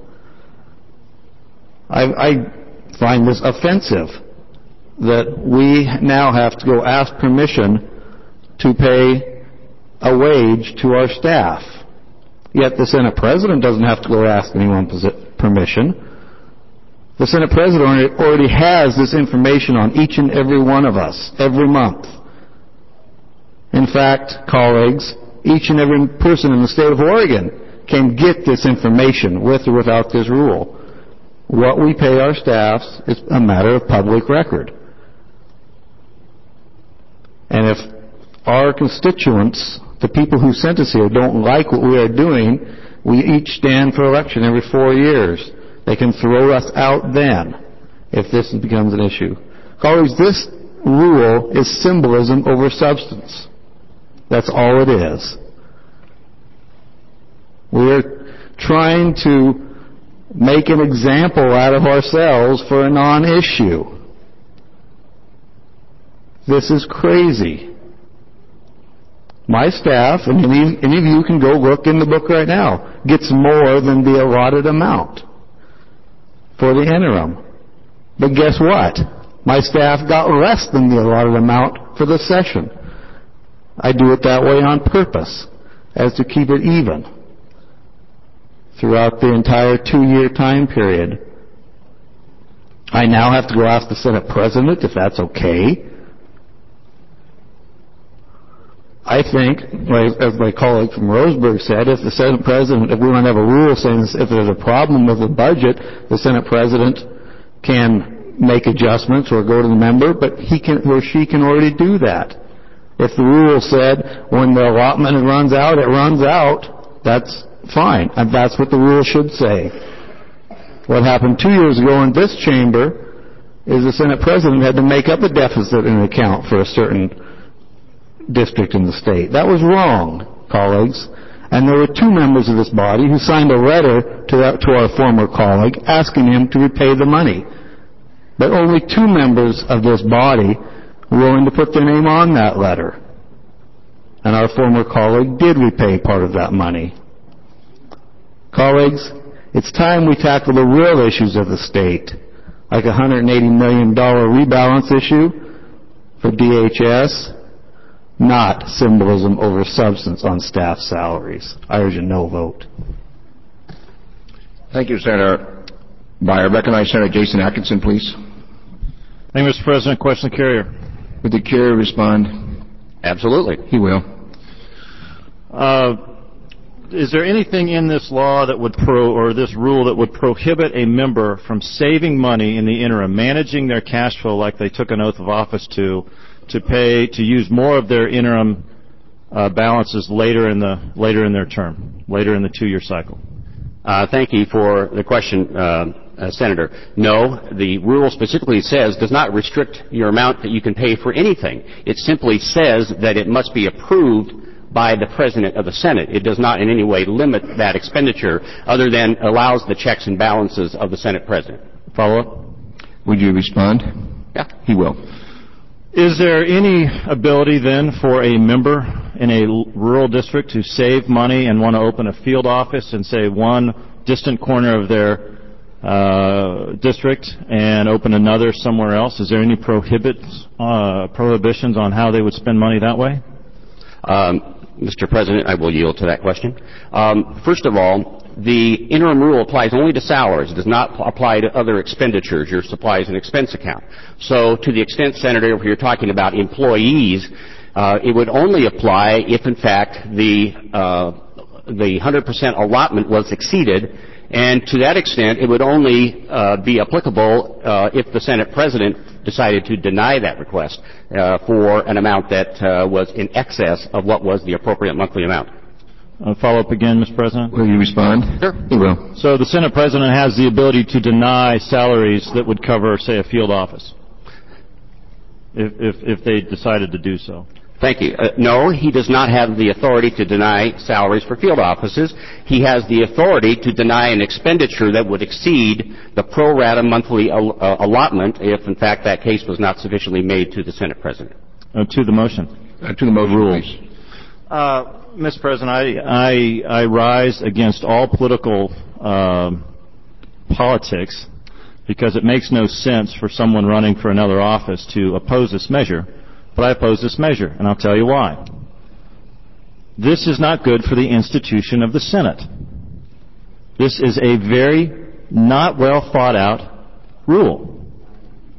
I find this offensive that we now have to go ask permission to pay a wage to our staff. Yet the Senate President doesn't have to go ask anyone permission. The Senate President already has this information on each and every one of us every month. In fact, colleagues, each and every person in the state of Oregon can get this information with or without this rule. What we pay our staffs is a matter of public record. And if our constituents, the people who sent us here, don't like what we are doing, we each stand for election every 4 years. They can throw us out then if this becomes an issue. Colleagues, this rule is symbolism over substance. That's all it is. We're trying to make an example out of ourselves for a non-issue. This is crazy. My staff, and any of you can go look in the book right now, gets more than the allotted amount for the interim. But guess what? My staff got less than the allotted amount for the session. I do it that way on purpose, as to keep it even throughout the entire 2-year time period. I now have to go ask the Senate President if that's okay. I think, as my colleague from Roseburg said, if the Senate President, if we don't have a rule saying if there's a problem with the budget, the Senate President can make adjustments or go to the member, but he can or she can already do that. If the rule said when the allotment runs out, it runs out, that's fine. And that's what the rule should say. What happened 2 years ago in this chamber is the Senate President had to make up a deficit in an account for a certain district in the state. That was wrong, colleagues. And there were 2 members of this body who signed a letter to our former colleague asking him to repay the money. But only 2 members of this body were willing to put their name on that letter. And our former colleague did repay part of that money. Colleagues, it's time we tackle the real issues of the state, like a $180 million rebalance issue for DHS, not symbolism over substance on staff salaries. I urge a no vote. Thank you, Senator Beyer. Recognize Senator Jason Atkinson, please. Thank you, Mr. President. Question the carrier. Would the carrier respond? Absolutely. He will. Is there anything in this law that would this rule that would prohibit a member from saving money in the interim, managing their cash flow like they took an oath of office to use more of their interim balances later in their term, later in the 2-year cycle? Thank you for the question, Senator. No, the rule specifically does not restrict your amount that you can pay for anything. It simply says that it must be approved by the President of the Senate. It does not in any way limit that expenditure other than allows the checks and balances of the Senate President. Follow up? Would you respond? Yeah. He will. Is there any ability then for a member in a rural district to save money and want to open a field office in, say, one distant corner of their district and open another somewhere else? Is there any prohibitions on how they would spend money that way? Mr. President, I will yield to that question. First of all, the interim rule applies only to salaries. It does not apply to other expenditures, your supplies and expense account. So to the extent, Senator, if you're talking about employees, it would only apply if, in fact, the 100% allotment was exceeded. And to that extent, it would only be applicable if the Senate President decided to deny that request for an amount that was in excess of what was the appropriate monthly amount. Follow up again, Mr. President. Will you respond? Sure. He will. So the Senate President has the ability to deny salaries that would cover, say, a field office, if they decided to do so. Thank you. No, he does not have the authority to deny salaries for field offices. He has the authority to deny an expenditure that would exceed the pro rata monthly allotment if, in fact, that case was not sufficiently made to the Senate President. To the motion. To the motion, rules. Mr. President, I rise against all political politics because it makes no sense for someone running for another office to oppose this measure. But I oppose this measure, and I'll tell you why. This is not good for the institution of the Senate. This is a very not well thought out rule.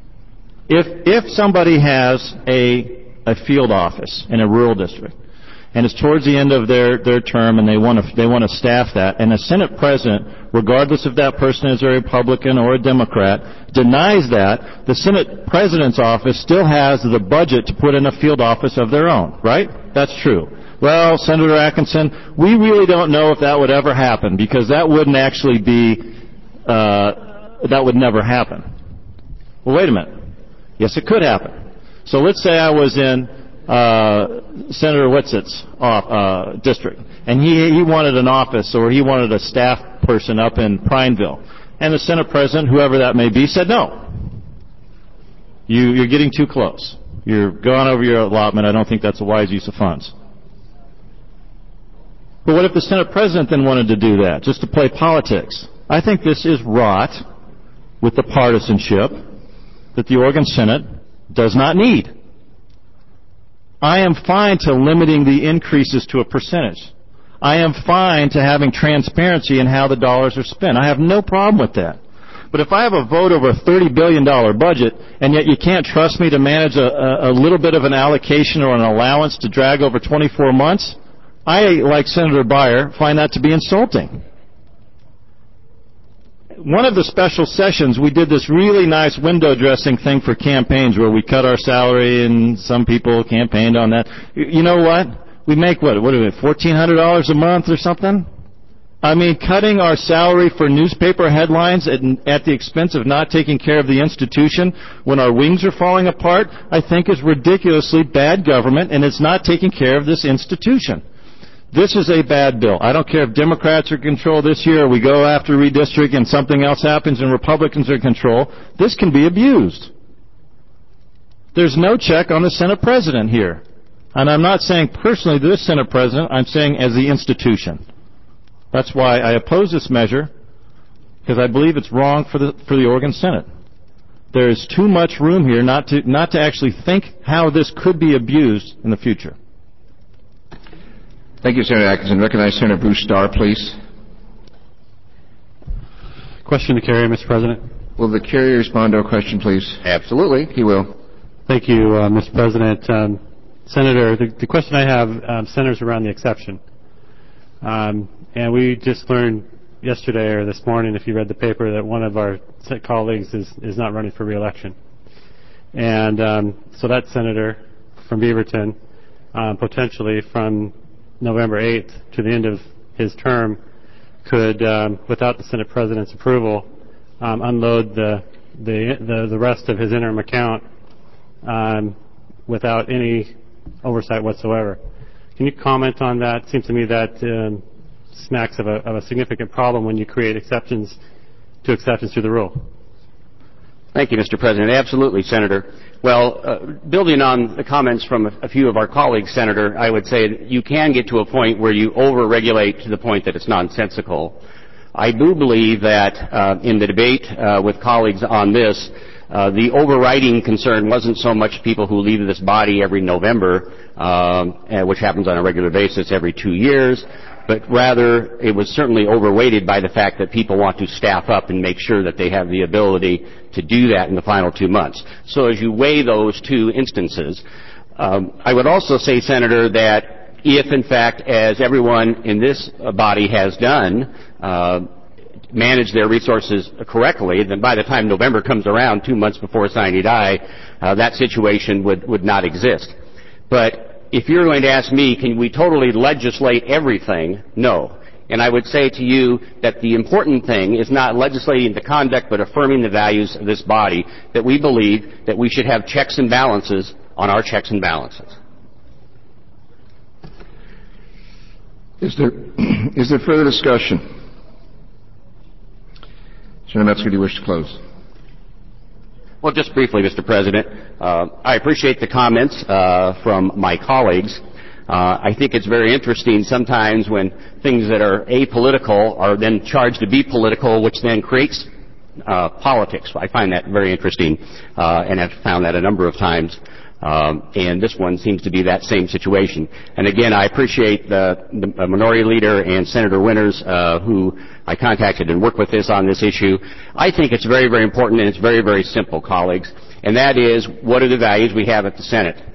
If somebody has a field office in a rural district, and it's towards the end of their term, and they want to staff that, and a Senate president, regardless if that person is a Republican or a Democrat, denies that, the Senate president's office still has the budget to put in a field office of their own, right? That's true. Well, Senator Atkinson, we really don't know if that would ever happen, because that wouldn't actually be, that would never happen. Well, wait a minute. Yes, it could happen. So let's say I was in Senator Whitsitt's district, and he wanted an office, or he wanted a staff person up in Prineville, and the Senate president, whoever that may be, said no. You're getting too close. You're going over your allotment. I don't think that's a wise use of funds. But what if the Senate president then wanted to do that, just to play politics? I think this is wrought with the partisanship that the Oregon Senate does not need. I am fine to limiting the increases to a percentage. I am fine to having transparency in how the dollars are spent. I have no problem with that. But if I have a vote over a $30 billion budget, and yet you can't trust me to manage a little bit of an allocation or an allowance to drag over 24 months, I, like Senator Beyer, find that to be insulting. One of the special sessions, we did this really nice window dressing thing for campaigns where we cut our salary, and some people campaigned on that. You know what? We make, what do we, $1,400 a month or something? I mean, cutting our salary for newspaper headlines at the expense of not taking care of the institution when our wings are falling apart, I think is ridiculously bad government, and it's not taking care of this institution. This is a bad bill. I don't care if Democrats are in control this year, or we go after redistricting and something else happens and Republicans are in control. This can be abused. There's no check on the Senate president here. And I'm not saying personally to this Senate president, I'm saying as the institution. That's why I oppose this measure, because I believe it's wrong for the Oregon Senate. There is too much room here not to actually think how this could be abused in the future. Thank you, Senator Atkinson. Recognize Senator Bruce Starr, please. Question to Kerry, Mr. President. Will the carrier respond to a question, please? Absolutely. He will. Thank you, Mr. President. Senator, the question I have centers around the exception. And we just learned yesterday or this morning, if you read the paper, that one of our colleagues is not running for re-election. And so that senator from Beaverton, potentially from November 8th to the end of his term, could, without the Senate President's approval, unload the rest of his interim account without any oversight whatsoever. Can you comment on that? It seems to me that smacks of a significant problem when you create exceptions to the rule. Thank you, Mr. President. Absolutely, Senator. Well, building on the comments from a few of our colleagues, Senator, I would say that you can get to a point where you over-regulate to the point that it's nonsensical. I do believe that in the debate with colleagues on this, the overriding concern wasn't so much people who leave this body every November, which happens on a regular basis every 2 years, but rather it was certainly overweighted by the fact that people want to staff up and make sure that they have the ability to do that in the final 2 months. So as you weigh those two instances, I would also say, Senator, that if in fact, as everyone in this body has done, manage their resources correctly, then by the time November comes around, 2 months before sine die, that situation would not exist. But if you're going to ask me, can we totally legislate everything? No. And I would say to you that the important thing is not legislating the conduct, but affirming the values of this body, that we believe that we should have checks and balances on our checks and balances. Is there further discussion? Senator Metzger, do you wish to close? Well, just briefly, Mr. President, I appreciate the comments from my colleagues. I think it's very interesting sometimes when things that are apolitical are then charged to be political, which then creates politics. I find that very interesting, and I've found that a number of times. And this one seems to be that same situation. And again, I appreciate the Minority Leader and Senator Winters, who I contacted and worked with on this issue. I think it's very, very important, and it's very, very simple, colleagues. And that is, what are the values we have at the Senate?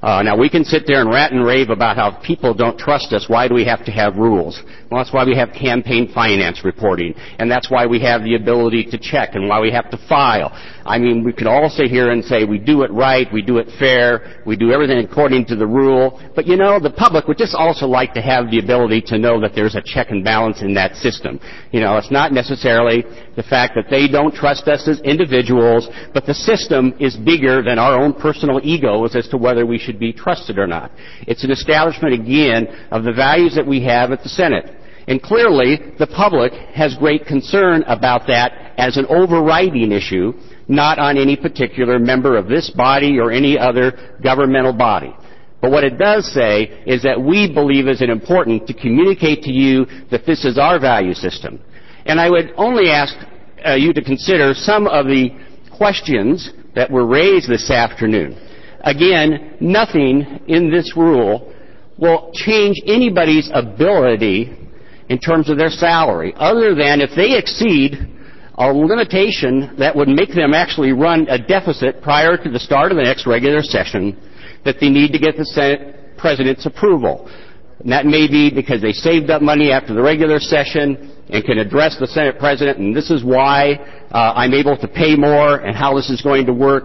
Now, we can sit there and rant and rave about how people don't trust us. Why do we have to have rules? Well, that's why we have campaign finance reporting, and that's why we have the ability to check, and why we have to file. I mean, we can all sit here and say we do it right, we do it fair, we do everything according to the rule, but you know, the public would just also like to have the ability to know that there's a check and balance in that system. You know, it's not necessarily the fact that they don't trust us as individuals, but the system is bigger than our own personal egos as to whether we should be trusted or not. It's an establishment, again, of the values that we have at the Senate. And clearly, the public has great concern about that as an overriding issue, not on any particular member of this body or any other governmental body. But what it does say is that we believe it important to communicate to you that this is our value system. And I would only ask you to consider some of the questions that were raised this afternoon. Again, nothing in this rule will change anybody's ability in terms of their salary, other than if they exceed a limitation that would make them actually run a deficit prior to the start of the next regular session, that they need to get the Senate President's approval. And that may be because they saved up money after the regular session and can address the Senate President, and this is why I'm able to pay more and how this is going to work.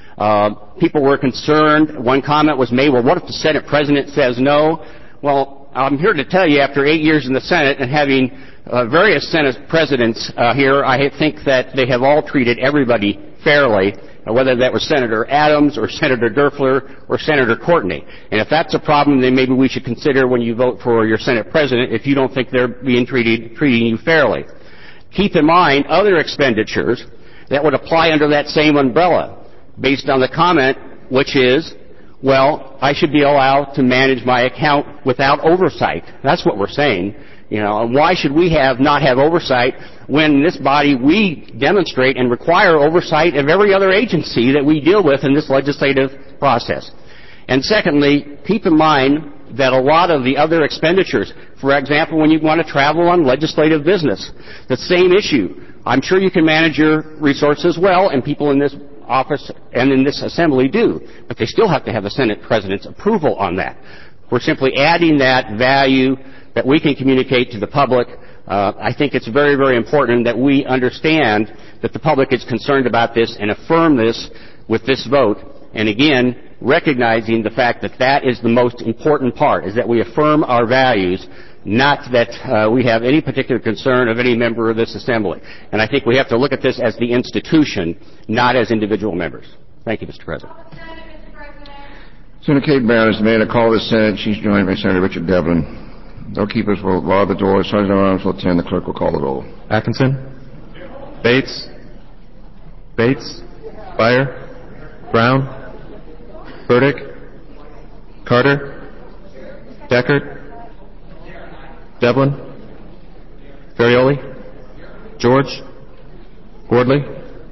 People were concerned. One comment was made, well, what if the Senate President says no? Well, I'm here to tell you, after 8 years in the Senate and having various Senate presidents here, I think that they have all treated everybody fairly, whether that was Senator Adams or Senator Derfler or Senator Courtney. And if that's a problem, then maybe we should consider when you vote for your Senate President if you don't think they're being treating you fairly. Keep in mind other expenditures that would apply under that same umbrella, based on the comment, which is, well, I should be allowed to manage my account without oversight. That's what we're saying. You know, and why should we not have oversight when in this body we demonstrate and require oversight of every other agency that we deal with in this legislative process? And secondly, keep in mind that a lot of the other expenditures, for example, when you want to travel on legislative business, the same issue. I'm sure you can manage your resources well, and people in this office and in this assembly do, but they still have to have the Senate President's approval on that. We're simply adding that value that we can communicate to the public. I think it's very, very important that we understand that the public is concerned about this and affirm this with this vote. And again, recognizing the fact that that is the most important part, is that we affirm our values, not that we have any particular concern of any member of this assembly. And I think we have to look at this as the institution, not as individual members. Thank you, Mr. President. Senator Kate Brown is the man to call the Senate. She's joined by Senator Richard Devlin. Doorkeepers will bar the door. Sergeant at Arms will attend. The clerk will call the roll. Atkinson. Bates. Byer. Brown. Burdick. Carter. Deckard. Devlin. Ferrioli. George. Gordley.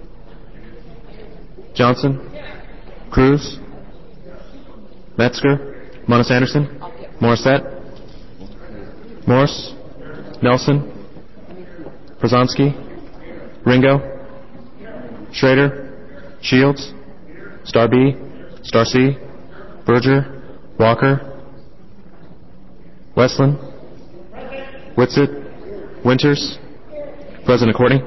Johnson. Cruz. Metzger. Monis Anderson. Morissette. Morse. Nelson. Przanski. Ringo. Schrader. Shields. Star B. Star C. Berger. Walker. Westland. Whitsitt. Winters. President Courtney.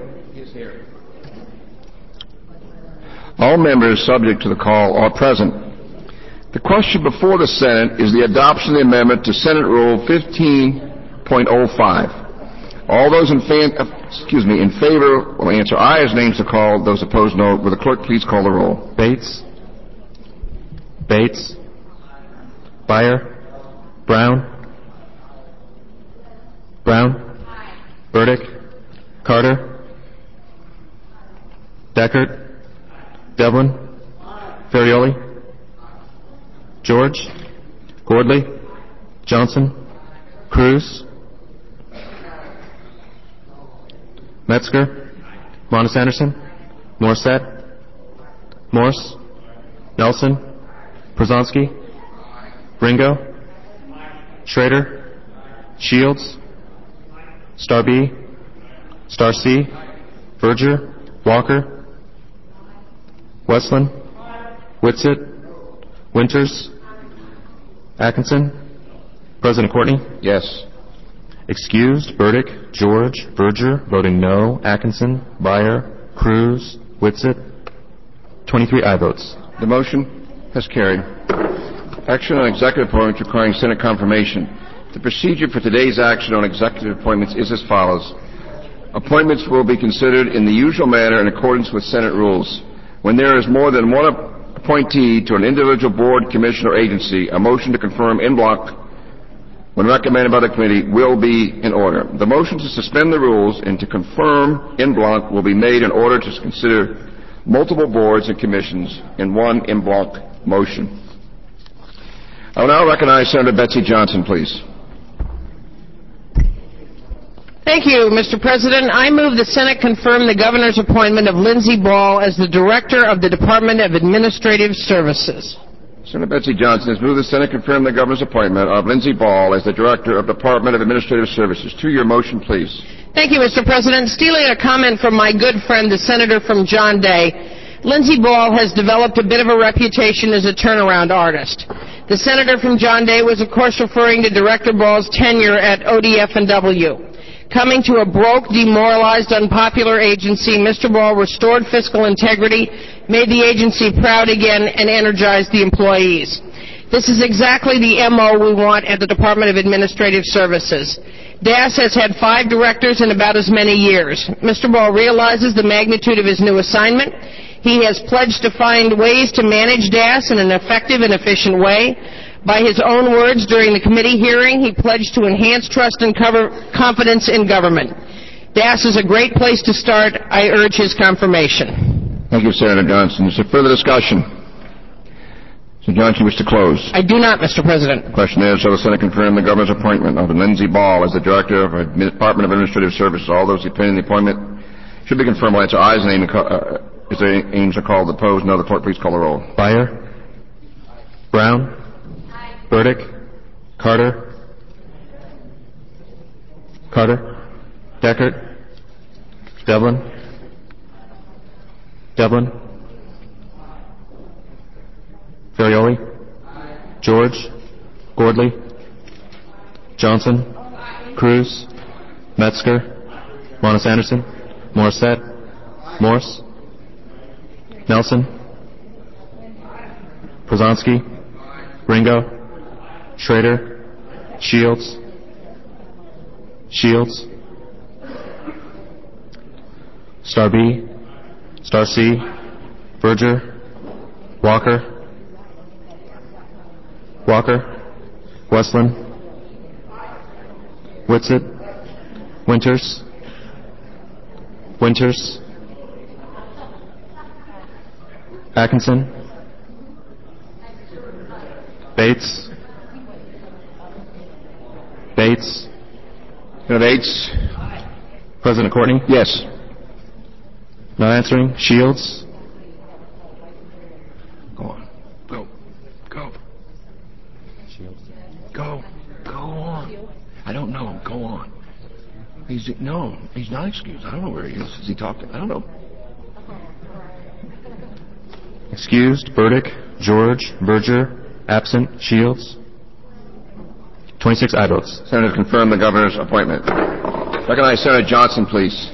All members subject to the call are present. The question before the Senate is the adoption of the amendment to Senate Rule 15.05. All those in favor will answer aye as names are called. Those opposed, no. Will the clerk please call the roll? Bates. Byer. Brown. Burdick. Carter. Deckard. Devlin. Ferrioli. George. Gordley. Johnson. Cruz. Metzger. Monis Anderson. Morissette. Morse. Nelson. Przanski. Ringo. Schrader. Shields. Star B. Star C. Berger. Walker. Westland. Whitsitt. Winters. Atkinson? President Courtney? Yes. Excused, Burdick, George, Berger, voting no. Atkinson, Byer, Cruz, Whitsitt. 23 aye votes. The motion has carried. Action on executive appointments requiring Senate confirmation. The procedure for today's action on executive appointments is as follows. Appointments will be considered in the usual manner in accordance with Senate rules. When there is more than one appointee to an individual board, commission, or agency, a motion to confirm en bloc, when recommended by the committee, will be in order. The motion to suspend the rules and to confirm en bloc will be made in order to consider multiple boards and commissions in one en bloc motion. I will now recognize Senator Betsy Johnson, please. Thank you, Mr. President. I move the Senate confirm the governor's appointment of Lindsey Ball as the Director of the Department of Administrative Services. Senator Betsy Johnson has moved the Senate confirm the governor's appointment of Lindsey Ball as the Director of the Department of Administrative Services. To your motion, please. Thank you, Mr. President. Stealing a comment from my good friend, the Senator from John Day, Lindsey Ball has developed a bit of a reputation as a turnaround artist. The Senator from John Day was, of course, referring to Director Ball's tenure at ODF&W. Coming to a broke, demoralized, unpopular agency, Mr. Ball restored fiscal integrity, made the agency proud again, and energized the employees. This is exactly the MO we want at the Department of Administrative Services. DAS has had 5 directors in about as many years. Mr. Ball realizes the magnitude of his new assignment. He has pledged to find ways to manage DAS in an effective and efficient way. By his own words during the committee hearing, he pledged to enhance trust and confidence in government. DAS is a great place to start. I urge his confirmation. Thank you, Senator Johnson. Is there further discussion? Senator Johnson, you wish to close? I do not, Mr. President. The question is, shall the Senate confirm the governor's appointment of Lindsey Ball as the Director of the Department of Administrative Services? All those opposing the appointment should be confirmed. Will answer ayes and if their names are called opposed, no. The clerk, please call the roll. Byer? Brown? Burdick? Carter? Deckert? Devlin? Ferrioli? George? Gordley? Johnson? Cruz? Metzger? Monis Anderson? Morissette? Morse? Nelson? Przanski? Ringo? Schrader? Shields? Star B? Star C? Berger? Walker? Westland? Whitsitt? Winters? Atkinson? Bates? Senator Bates? President Courtney? Yes. Not answering. Shields? Go on. Go. Go on. I don't know. Go on. He's not excused. I don't know where he is. Is he talking? I don't know. Excused. Burdick, George, Berger, absent. Shields. 26 aye votes. Senator, confirm the governor's appointment. Recognize Senator Johnson, please.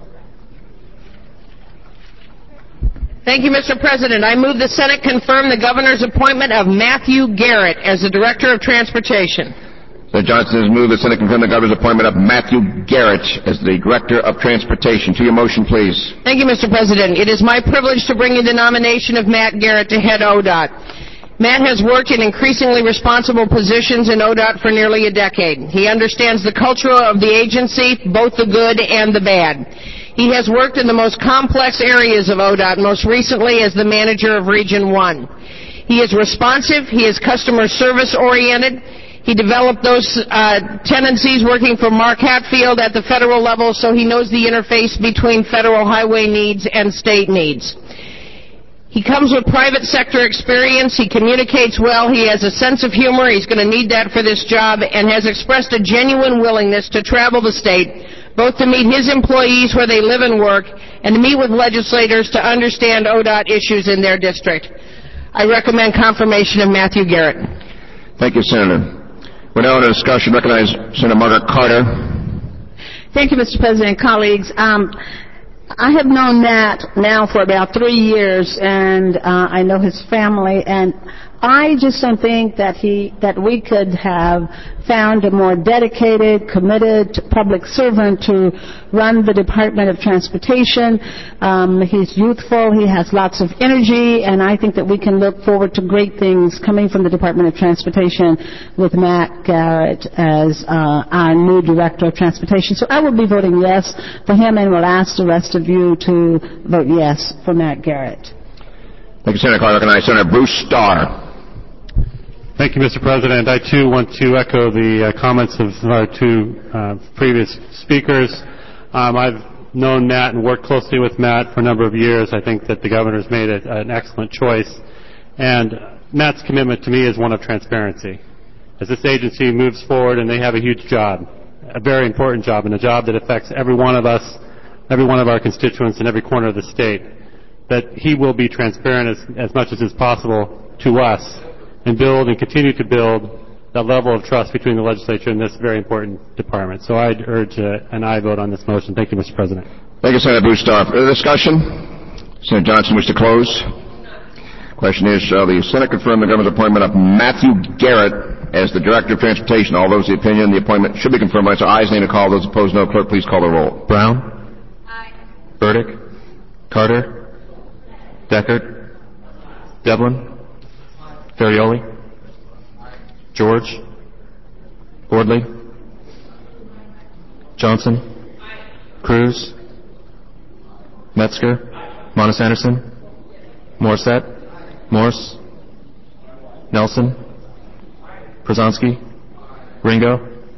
Thank you, Mr. President. I move the Senate confirm the governor's appointment of Matthew Garrett as the Director of Transportation. Senator Johnson has moved the Senate confirm the governor's appointment of Matthew Garrett as the Director of Transportation. To your motion, please. Thank you, Mr. President. It is my privilege to bring you the nomination of Matt Garrett to head ODOT. Matt has worked in increasingly responsible positions in ODOT for nearly a decade. He understands the culture of the agency, both the good and the bad. He has worked in the most complex areas of ODOT, most recently as the manager of Region 1. He is responsive. He is customer service oriented. He developed those tendencies working for Mark Hatfield at the federal level, so he knows the interface between federal highway needs and state needs. He comes with private sector experience. He communicates well. He has a sense of humor. He's going to need that for this job, and has expressed a genuine willingness to travel the state, both to meet his employees where they live and work, and to meet with legislators to understand ODOT issues in their district. I recommend confirmation of Matthew Garrett. Thank you, Senator. We're now in a discussion. Recognize Senator Margaret Carter. Thank you, Mr. President. Colleagues, I have known Nat now for about 3 years, and I know his family, and I just don't think that we could have found a more dedicated, committed public servant to run the Department of Transportation. He's youthful, he has lots of energy, and I think that we can look forward to great things coming from the Department of Transportation with Matt Garrett as our new Director of Transportation. So I will be voting yes for him, and will ask the rest of you to vote yes for Matt Garrett. Thank you, Senator Carter. Recognize Senator Bruce Starr. Thank you, Mr. President. I, too, want to echo the comments of our two previous speakers. I've known Matt and worked closely with Matt for a number of years. I think that the governor's made an excellent choice. And Matt's commitment to me is one of transparency. As this agency moves forward, and they have a huge job, a very important job, and a job that affects every one of us, every one of our constituents in every corner of the state, that he will be transparent as much as is possible to us, and build and continue to build that level of trust between the legislature and this very important department. So I'd urge an aye vote on this motion. Thank you, Mr. President. Thank you, Senator Bruce Starr. Further discussion? Senator Johnson wish to close? Question is, shall the Senate confirm the governor's appointment of Matthew Garrett as the Director of Transportation? All those in the opinion the appointment should be confirmed by so ayes, name to call. Those opposed, no. Clerk, please call the roll. Brown? Aye. Burdick? Carter? Deckard? Devlin? Ferrioli? George? Gordley? Johnson? Cruz? Metzger? Monis Anderson? Morissette? Morse? Nelson? Przanski? Ringo?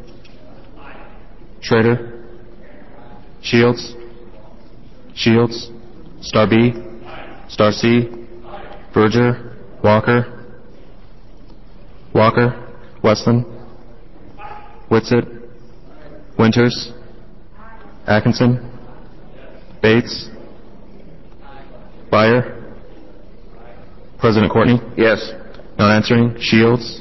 Schrader? Shields? Shields? Star B? Star C? Berger? Walker? Walker? Westland? Whitsitt? Winters? Atkinson? Bates? Byer? President Courtney? Yes. Not answering. Shields?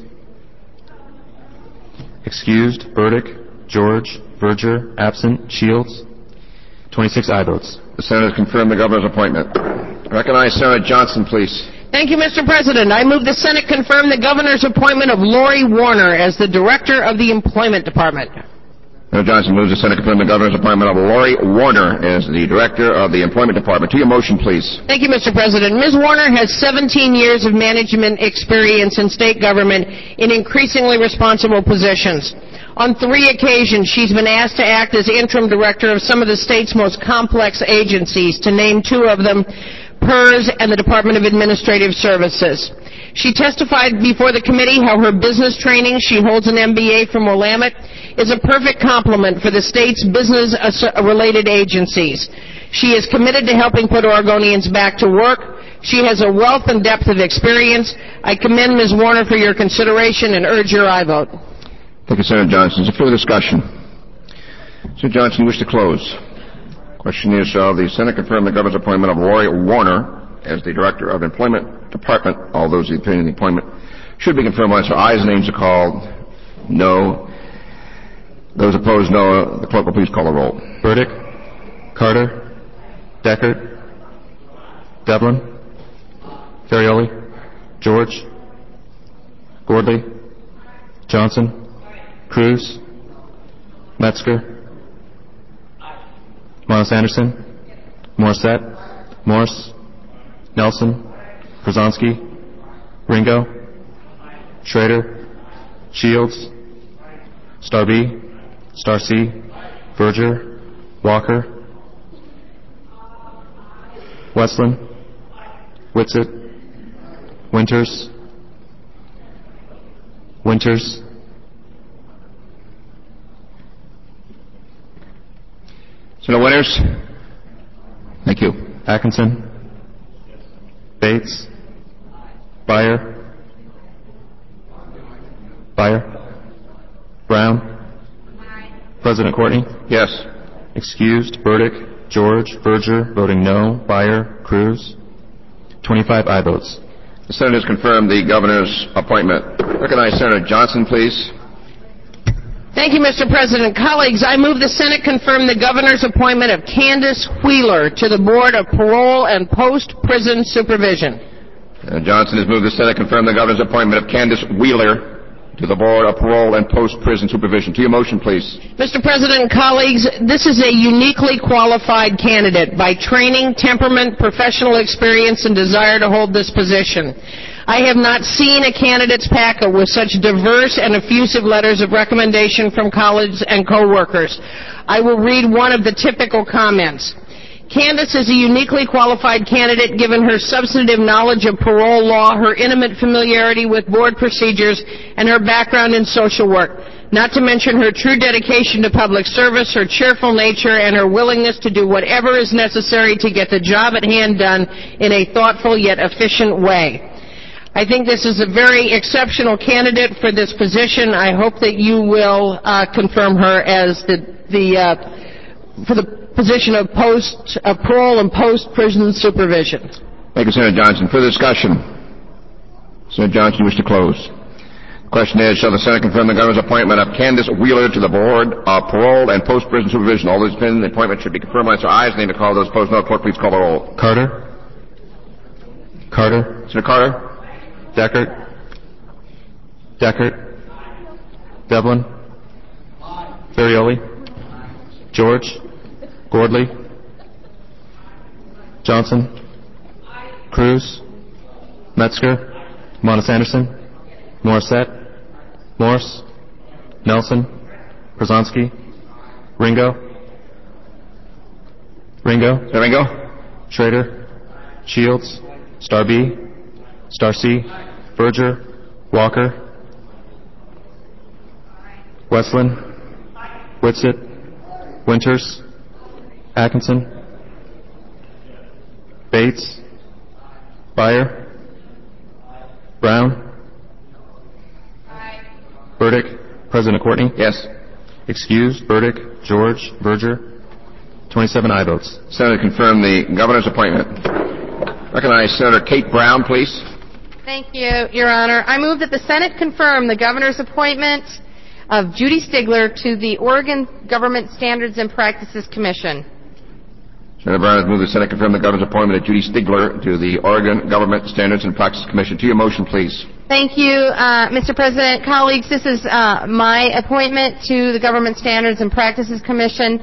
Excused. Burdick? George? Berger? Absent. Shields? 26 aye votes. The Senate has confirmed the governor's appointment. Recognize Senator Johnson, please. Thank you, Mr. President. I move the Senate confirm the governor's appointment of Lori Warner as the Director of the Employment Department. Senator Johnson moves the Senate confirm the governor's appointment of Lori Warner as the Director of the Employment Department. To your motion, please. Thank you, Mr. President. Ms. Warner has 17 years of management experience in state government in increasingly responsible positions. On 3 occasions, she's been asked to act as interim director of some of the state's most complex agencies, to name 2 of them, PERS and the Department of Administrative Services. She testified before the committee how her business training, she holds an MBA from Willamette, is a perfect complement for the state's business-related agencies. She is committed to helping put Oregonians back to work. She has a wealth and depth of experience. I commend Ms. Warner for your consideration and urge your aye vote. Thank you, Senator Johnson. Is there further discussion? Senator Johnson, you wish to close? Question is, shall the Senate confirm the governor's appointment of Lori Warner as the Director of Employment Department? All those in the opinion of the appointment should be confirmed by so ayes, names are called. No. Those opposed, no. The clerk will please call the roll. Burdick? Carter? Deckard? Devlin? Ferrioli? George? Gordley? Johnson? Cruz? Metzger? Monis Anderson? Morissette? Morse? Nelson? Przanski? Ringo? Schrader? Shields? Star B? Star C? Berger? Walker? Westland? Whitsitt? Winters? Winters? Senator Winters? Thank you. Atkinson? Bates? Byer? Byer? Brown? President Courtney? Yes. Excused. Burdick? George? Berger? Voting no. Byer? Cruz? 25 aye votes. The Senate has confirmed the governor's appointment. Recognize Senator Johnson, please. Thank you, Mr. President. Colleagues, I move the Senate confirm the governor's appointment of Candace Wheeler to the Board of Parole and Post-Prison Supervision. Johnson has moved the Senate confirm the governor's appointment of Candace Wheeler to the Board of Parole and Post-Prison Supervision. To your motion, please. Mr. President and colleagues, this is a uniquely qualified candidate by training, temperament, professional experience, and desire to hold this position. I have not seen a candidate's packet with such diverse and effusive letters of recommendation from colleagues and co-workers. I will read one of the typical comments. Candace is a uniquely qualified candidate given her substantive knowledge of parole law, her intimate familiarity with board procedures, and her background in social work, not to mention her true dedication to public service, her cheerful nature, and her willingness to do whatever is necessary to get the job at hand done in a thoughtful yet efficient way. I think this is a very exceptional candidate for this position. I hope that you will confirm her as for the position of parole and post-prison supervision. Thank you, Senator Johnson. Further discussion? Senator Johnson, you wish to close. The question is, shall the Senate confirm the governor's appointment of Candace Wheeler to the Board of Parole and Post-Prison Supervision? All those in the appointment should be confirmed. Answer ayes. Name to call. Those opposed, no. Clerk, please call the roll. Carter. Senator Carter. Deckert. Devlin. Ferrioli. George. Gordley. Johnson. Cruz. Metzger. Monis Anderson. Morissette. Morse. Nelson. Przanski. Ringo. Schrader. Shields. Star B. Star C. Berger. Walker. Westland. Whitsitt. Winters. Atkinson. Bates. Byer. Brown. Burdick. President Courtney. Yes. Excused. Burdick. George. Berger. 27 aye votes. Senator, confirm the governor's appointment. Recognize Senator Kate Brown, please. Thank you, Your Honor. I move that the Senate confirm the governor's appointment of Judy Stigler to the Oregon Government Standards and Practices Commission. Senator Brown has moved the Senate confirm the governor's appointment of Judy Stigler to the Oregon Government Standards and Practices Commission. To your motion, please. Thank you, Mr. President. Colleagues, this is my appointment to the Government Standards and Practices Commission.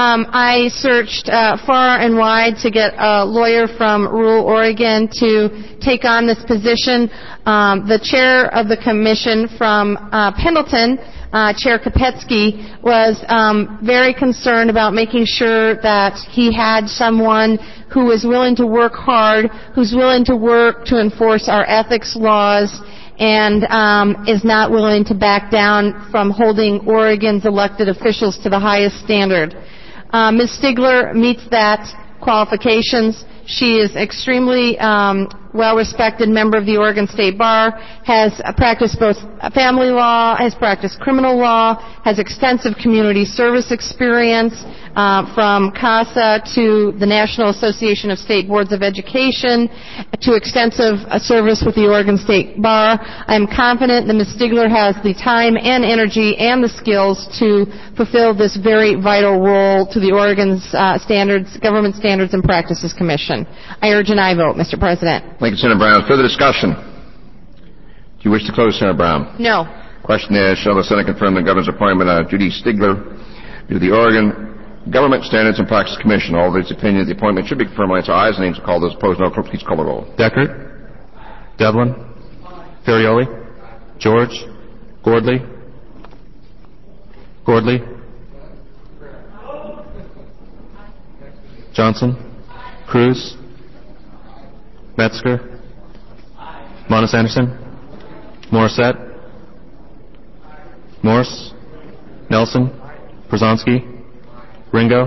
I searched far and wide to get a lawyer from rural Oregon to take on this position. The chair of the commission from Pendleton, Chair Kopetsky, was very concerned about making sure that he had someone who is willing to work hard, who's willing to work to enforce our ethics laws, and is not willing to back down from holding Oregon's elected officials to the highest standard. Ms. Stigler meets that qualifications. She is extremely well-respected member of the Oregon State Bar, has practiced both family law, has practiced criminal law, has extensive community service experience from CASA to the National Association of State Boards of Education to extensive service with the Oregon State Bar. I am confident that Ms. Stigler has the time and energy and the skills to fulfill this very vital role to the Oregon's Government Standards and Practices Commission. I urge an aye vote, Mr. President. Thank you, Senator Brown. Further discussion? Do you wish to close, Senator Brown? No. Question is, shall the Senate confirm the governor's appointment of Judy Stigler to the Oregon Government Standards and Practices Commission? All of its opinion, the appointment should be confirmed. Answer ayes. Names are called. Those opposed, no. Clerk, please call the roll. Deckert. Devlin. Ferrioli. George. Gordley. Johnson. Cruz. Metzger. Monis Anderson. Morissette. Morse. Nelson. Przanski. Ringo.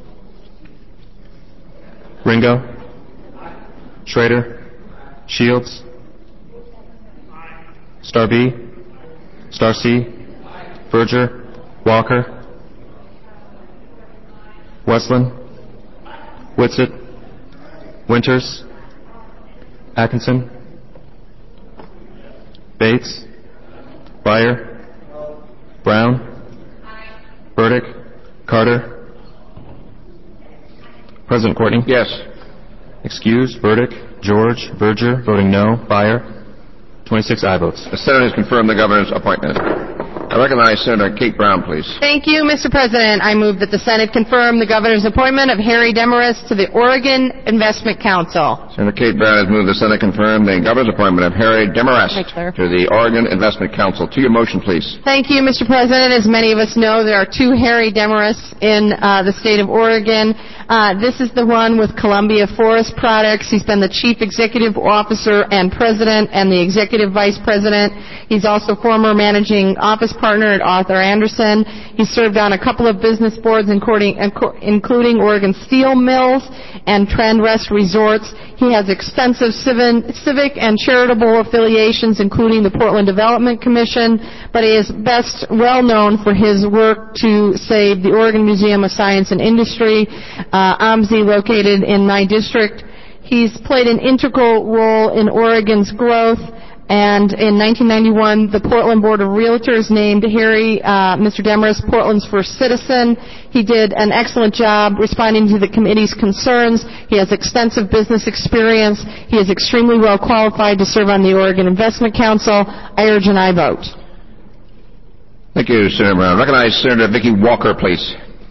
Schrader. Shields. Star B. Star C. Berger. Walker. Westland. Whitsitt. Winters. Atkinson. Bates? Byer? Brown? Burdick? Carter? President Courtney? Yes. Excused, Burdick, George, Berger, voting no. Byer? 26 aye votes. The Senate has confirmed the governor's appointment. I recognize Senator Kate Brown, please. Thank you, Mr. President. I move that the Senate confirm the governor's appointment of Harry Demarest to the Oregon Investment Council. Senator Kate Brown has moved the Senate confirm the governor's appointment of Harry Demarest to the Oregon Investment Council. To your motion, please. Thank you, Mr. President. As many of us know, there are two Harry Demarest in the state of Oregon. This is the one with Columbia Forest Products. He's been the Chief Executive Officer and President and the Executive Vice President. He's also former Managing Office Partner at Arthur Andersen. He served on a couple of business boards, including Oregon Steel Mills and Trend-Rest Resorts. He has extensive civic and charitable affiliations, including the Portland Development Commission, but he is best well known for his work to save the Oregon Museum of Science and Industry, OMSI, located in my district. He's played an integral role in Oregon's growth, and in 1991, the Portland Board of Realtors named Mr. Demarest Portland's first citizen. He did an excellent job responding to the committee's concerns. He has extensive business experience. He is extremely well qualified to serve on the Oregon Investment Council. I urge an aye vote. Thank you, Senator Brown. Recognize Senator Vicki Walker, please.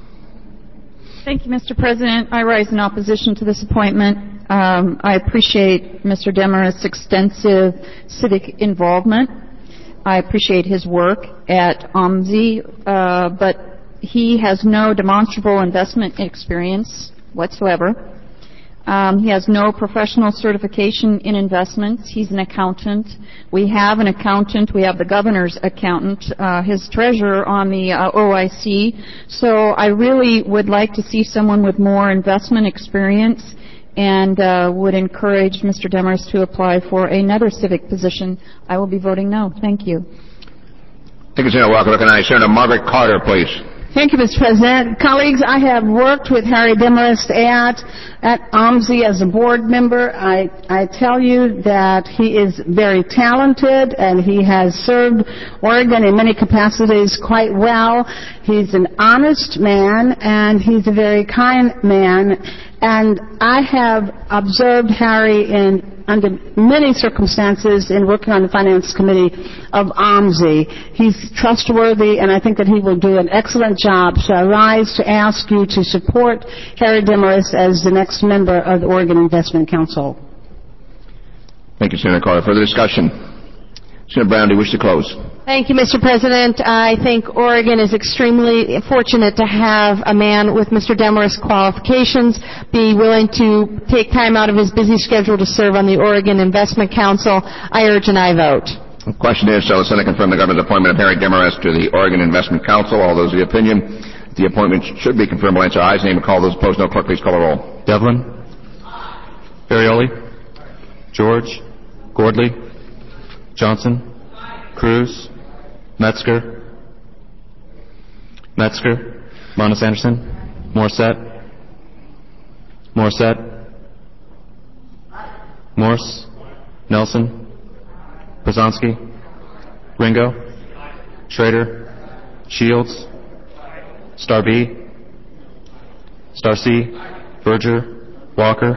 Thank you, Mr. President. I rise in opposition to this appointment. I appreciate Mr. Demarest's extensive civic involvement. I appreciate his work at OMSI, but he has no demonstrable investment experience whatsoever. He has no professional certification in investments. He's an accountant. We have an accountant. We have the governor's accountant, his treasurer on the OIC. So I really would like to see someone with more investment experience, and would encourage Mr. Demarest to apply for another civic position. I will be voting no. Thank you. Thank you, Senator Walker. Recognize Senator Margaret Carter, please. Thank you, Mr. President. Colleagues, I have worked with Harry Demarest at OMSI as a board member. I tell you that he is very talented, and he has served Oregon in many capacities quite well. He's an honest man, and he's a very kind man. And I have observed Harry under many circumstances in working on the Finance Committee of OMSI. He's trustworthy, and I think that he will do an excellent job. So I rise to ask you to support Harry Demarest as the next member of the Oregon Investment Council. Thank you, Senator Carter. Further discussion? Senator Brown, do you wish to close? Thank you, Mr. President. I think Oregon is extremely fortunate to have a man with Mr. Demarest's qualifications be willing to take time out of his busy schedule to serve on the Oregon Investment Council. I urge an aye vote. The question is, shall the Senate confirm the governor's appointment of Harry Demarest to the Oregon Investment Council? All those of the opinion the appointment should be confirmed will answer ayes. Name and call. Those opposed, no. Clerk, please call the roll. Devlin? Ferrioli? George? Gordley? Johnson? Cruz? Metzger? Monis Anderson? Morissette? Morse? Nelson? Brzezinski? Ringo? Schrader? Shields? Star B? Star C? Berger? Walker?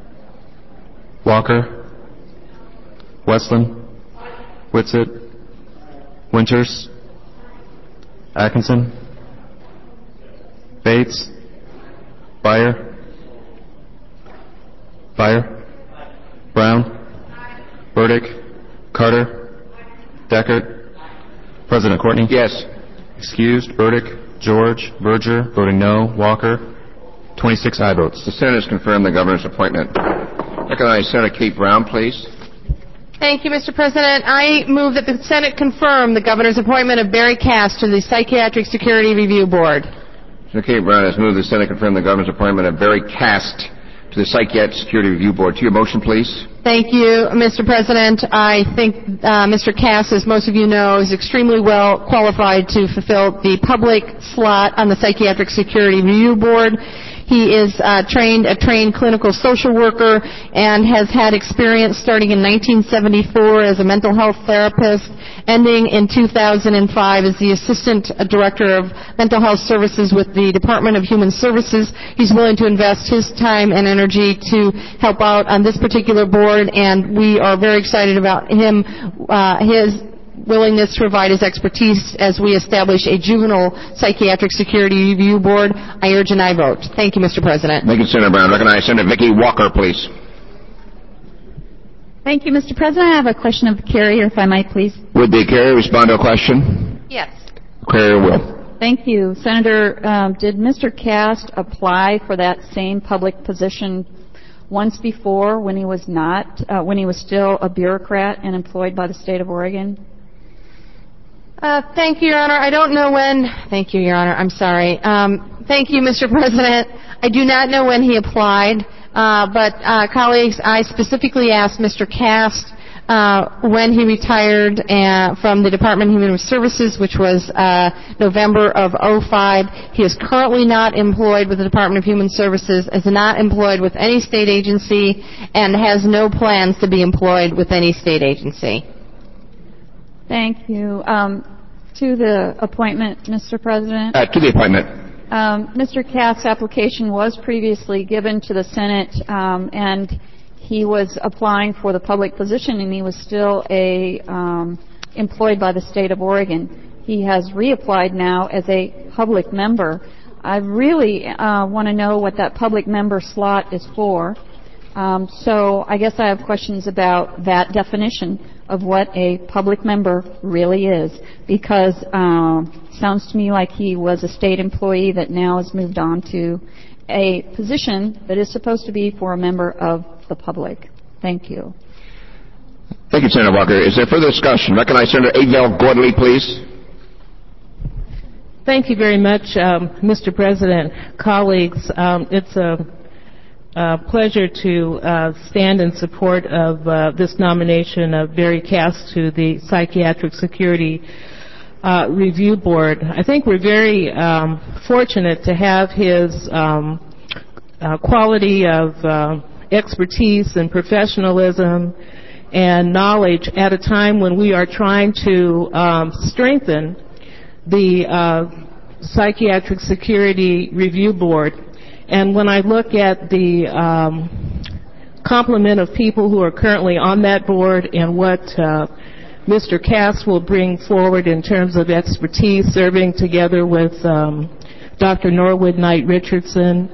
Westland? Whitsitt? Winters? Atkinson? Bates? Byer? Brown? Burdick? Carter? Deckert? President Courtney? Yes. Excused, Burdick, George, Berger, voting no, Walker, 26 aye votes. The Senate has confirmed the governor's appointment. Recognize Senator Kate Brown, please. Thank you, Mr. President. I move that the Senate confirm the governor's appointment of Barry Cass to the Psychiatric Security Review Board. Senator Kate Brown has moved the Senate confirm the governor's appointment of Barry Cass to the Psychiatric Security Review Board. To your motion, please. Thank you, Mr. President. I think Mr. Cass, as most of you know, is extremely well qualified to fulfill the public slot on the Psychiatric Security Review Board. He is a trained clinical social worker and has had experience starting in 1974 as a mental health therapist, ending in 2005 as the Assistant Director of Mental Health Services with the Department of Human Services. He's willing to invest his time and energy to help out on this particular board, and we are very excited about him, his willingness to provide his expertise as we establish a juvenile psychiatric security review board. I urge an aye vote. Thank you, Mr. President. Thank you, Senator Brown. Recognize Senator Vicki Walker, please. Thank you, Mr. President. I have a question of the carrier, if I might, please. Would the carrier respond to a question? Yes. Carrier will. Thank you. Senator, did Mr. Cast apply for that same public position once before when he was still a bureaucrat and employed by the state of Oregon? Thank you, Your Honor. I don't know when. Thank you, Your Honor. I'm sorry. Thank you, Mr. President. I do not know when he applied, but colleagues, I specifically asked Mr. Cast when he retired from the Department of Human Services, which was November of 2005. He is currently not employed with the Department of Human Services, is not employed with any state agency, and has no plans to be employed with any state agency. Thank you. To the appointment, Mr. President. To the appointment. Mr. Cast's application was previously given to the Senate, and he was applying for the public position, and he was still employed by the state of Oregon. He has reapplied now as a public member. I really want to know what that public member slot is for. So I guess I have questions about that definition of what a public member really is, because sounds to me like he was a state employee that now has moved on to a position that is supposed to be for a member of the public. Thank you. Thank you, Senator Walker. Is there further discussion? Recognize Senator Adele Gordley, please. Thank you very much, Mr. President. Colleagues, it's a pleasure to stand in support of this nomination of Barry Cast to the Psychiatric Security Review Board. I think we're very fortunate to have his quality of expertise and professionalism and knowledge at a time when we are trying to strengthen the Psychiatric Security Review Board. And when I look at the complement of people who are currently on that board and what Mr. Cast will bring forward in terms of expertise, serving together with Dr. Norwood Knight Richardson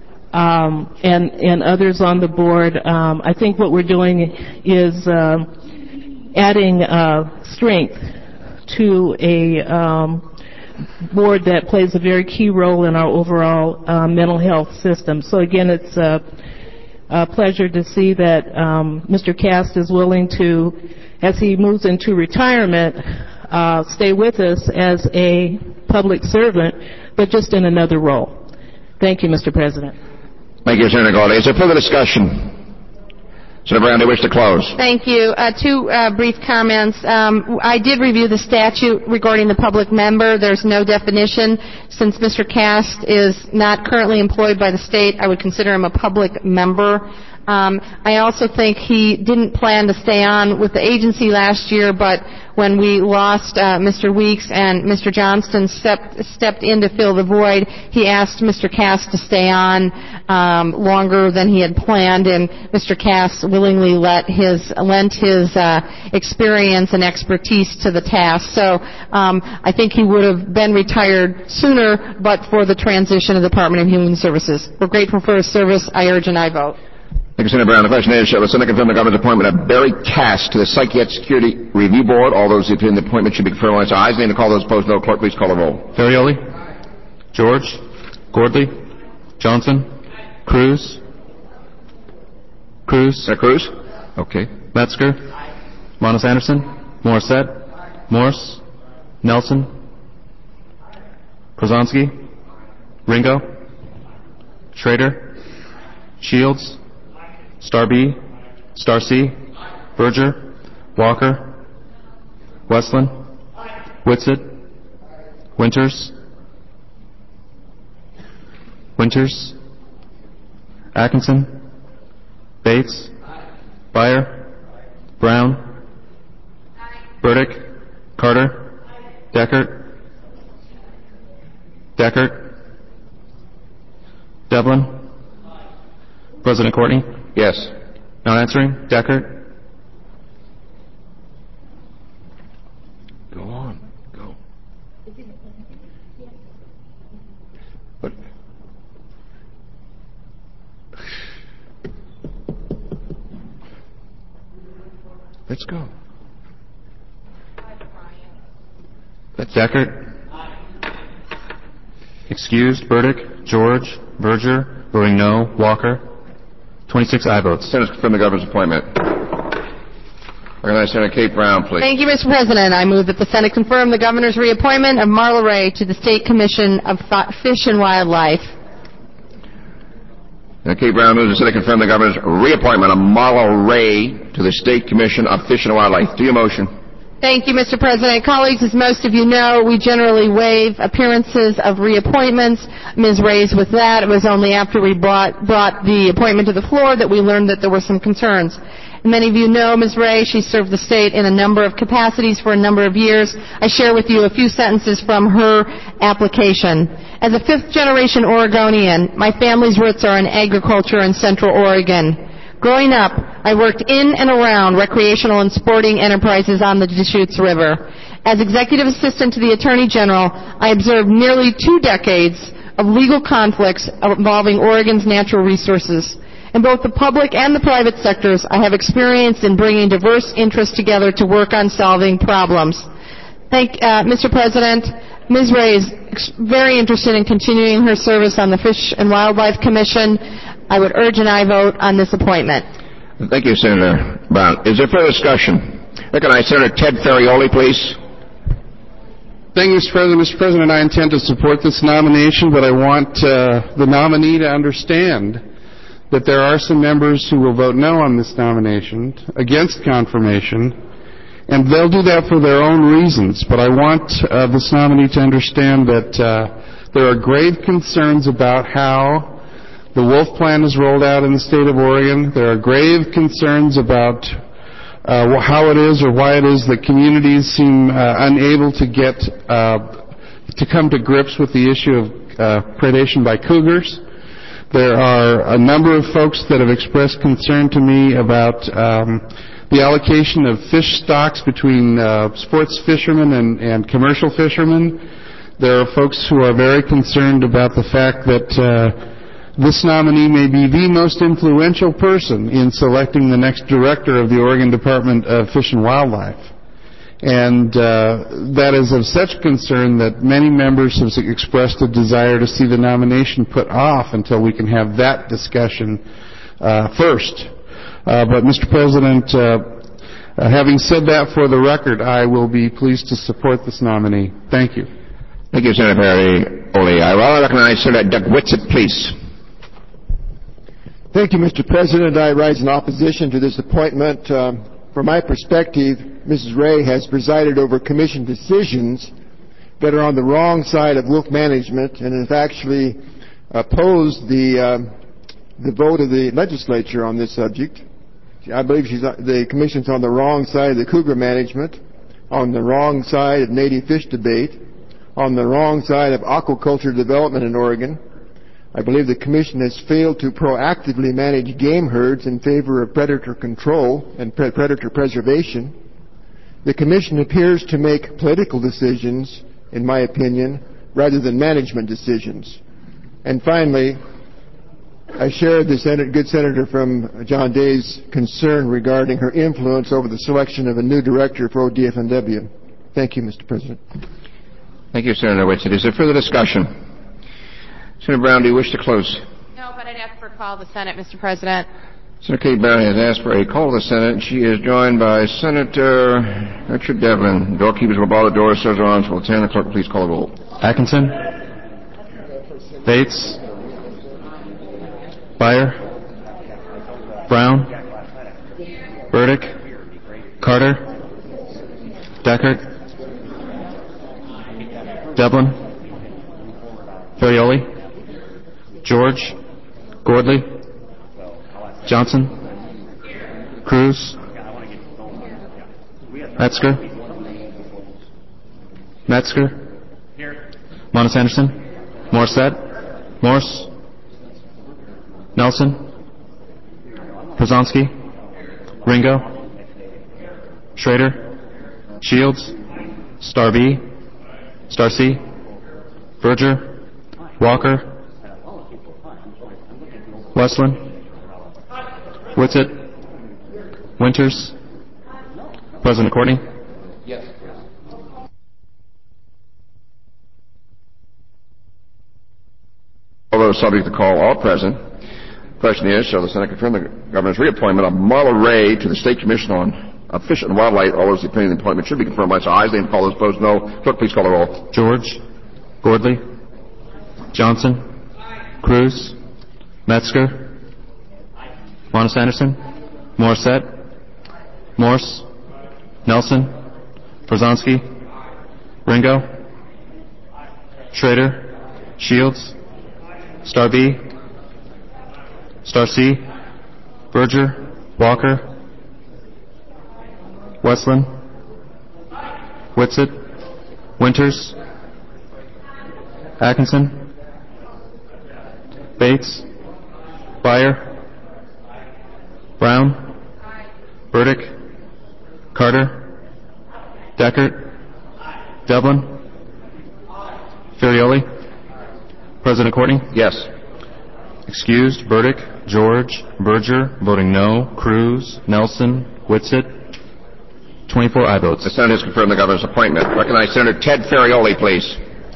and others on the board, I think what we're doing is adding strength to a board that plays a very key role in our overall mental health system. So again, it's a pleasure to see that Mr. Cast is willing to, as he moves into retirement, stay with us as a public servant, but just in another role. Thank you, Mr. President. Thank you, Senator Gawley. Is there further discussion? Senator Brown, do you wish to close? Thank you. Two brief comments. I did review the statute regarding the public member. There's no definition. Since Mr. Cast is not currently employed by the state, I would consider him a public member. I also think he didn't plan to stay on with the agency last year, but when we lost Mr. Weeks and Mr. Johnston stepped in to fill the void, he asked Mr. Cast to stay on longer than he had planned, and Mr. Cast willingly lent his experience and expertise to the task. So I think he would have been retired sooner, but for the transition of the Department of Human Services. We're grateful for his service. I urge an aye vote. Thank you, Senator Brown. The question is, shall the Senate confirm the government's appointment of Barry Cast to the Psychiatric Security Review Board? All those who attend the appointment should be confirmed on its ayes. Name to call those opposed, no. Clerk, please call the roll. Ferrioli? George? Gordley? Johnson? Cruz? Senator Cruz? Okay. Metzger? Monos Anderson? Morissette? Morse? Nelson? Krasonsky? Ringo? Schrader? Shields? Star B, Star C, Berger, Walker, Westland, Whitsitt, Winters, Atkinson, Bates, Byer, Brown, Burdick, Carter, Deckert, Devlin, President Courtney. Yes. Not answering. Deckert. Go on. Go. What? Let's go. Deckert. Excused. Burdick, George, Berger, voting no. Walker. 26 aye votes. Senator, confirm the governor's appointment. Recognize Senator Kate Brown, please. Thank you, Mr. President. I move that the Senate confirm the governor's reappointment of Marla Ray to the State Commission of Fish and Wildlife. Senator Kate Brown moves the Senate confirm the governor's reappointment of Marla Ray to the State Commission of Fish and Wildlife. Do your motion. Thank you, Mr. President. Colleagues, as most of you know, we generally waive appearances of reappointments. Ms. Ray's with that. It was only after we brought the appointment to the floor that we learned that there were some concerns. And many of you know Ms. Ray. She served the state in a number of capacities for a number of years. I share with you a few sentences from her application. As a fifth-generation Oregonian, my family's roots are in agriculture in Central Oregon. Growing up, I worked in and around recreational and sporting enterprises on the Deschutes River. As executive assistant to the Attorney General, I observed nearly 2 decades of legal conflicts involving Oregon's natural resources. In both the public and the private sectors, I have experience in bringing diverse interests together to work on solving problems. Mr. President, Ms. Ray is very interested in continuing her service on the Fish and Wildlife Commission. I would urge an aye vote on this appointment. Thank you, Senator Brown. Is there further discussion? Recognize Senator Ted Ferrioli, please. Thank you, Mr. President. Mr. President, I intend to support this nomination, but I want the nominee to understand that there are some members who will vote no on this nomination, against confirmation, and they'll do that for their own reasons. But I want this nominee to understand that there are grave concerns about how the Wolf Plan is rolled out in the state of Oregon. There are grave concerns about how it is or why it is that communities seem unable to get to come to grips with the issue of predation by cougars. There are a number of folks that have expressed concern to me about the allocation of fish stocks between sports fishermen and commercial fishermen. There are folks who are very concerned about the fact that this nominee may be the most influential person in selecting the next director of the Oregon Department of Fish and Wildlife. And that is of such concern that many members have expressed a desire to see the nomination put off until we can have that discussion first. But, Mr. President, having said that for the record, I will be pleased to support this nominee. Thank you. Thank you, Senator Ferrioli. I will recognize Senator Doug Whitsitt, please. Thank you, Mr. President. I rise in opposition to this appointment. From my perspective, Mrs. Ray has presided over commission decisions that are on the wrong side of wolf management and has actually opposed the vote of the legislature on this subject. I believe the commission's on the wrong side of the cougar management, on the wrong side of native fish debate, on the wrong side of aquaculture development in Oregon. I believe the Commission has failed to proactively manage game herds in favor of predator control and predator preservation. The Commission appears to make political decisions, in my opinion, rather than management decisions. And finally, I share the good senator from John Day's concern regarding her influence over the selection of a new director for ODFW. Thank you, Mr. President. Thank you, Senator Whitsitt. Is there further discussion? Senator Brown, do you wish to close? No, but I'd ask for a call to the Senate, Mr. President. Senator Kate Brown has asked for a call to the Senate. She is joined by Senator Richard Devlin. Doorkeepers will bar the doors, serve arms will attend. The clerk, please call the roll. Atkinson, Bates, Byer, Brown, Burdick, Carter, Deckert, Devlin, Ferrioli, George, Gordley, Johnson? Cruz? Metzger? Metzger? Montes Anderson? Morissette? Morse? Nelson? Przanski? Ringo? Schrader? Shields? Star B? Star C? Berger? Walker? Westland? Whitsitt? Winters? President Courtney? Yes. Although subject to call, all present. The question is, shall the Senate confirm the governor's reappointment of Marla Ray to the State Commission on Fish and Wildlife? All those opinion the appointment should be confirmed by ayes. They call those opposed no. Clerk, please call the roll. George? Gordley? Johnson? Cruz? Metzger? Montes Anderson? Morissette? Morse? Nelson? Przanski? Ringo? Schrader? Shields? Star B? Star C? Berger? Walker? Westland? Whitsitt? Winters? Atkinson? Bates? Byer? Brown? Burdick? Carter? Deckert? Devlin? Filioli? President Courtney? Yes. Excused, Burdick, George, Berger, voting no, Cruz, Nelson, Whitsitt, 24 aye votes. The Senate has confirmed the governor's appointment. Recognize Senator Ted Ferrioli, please.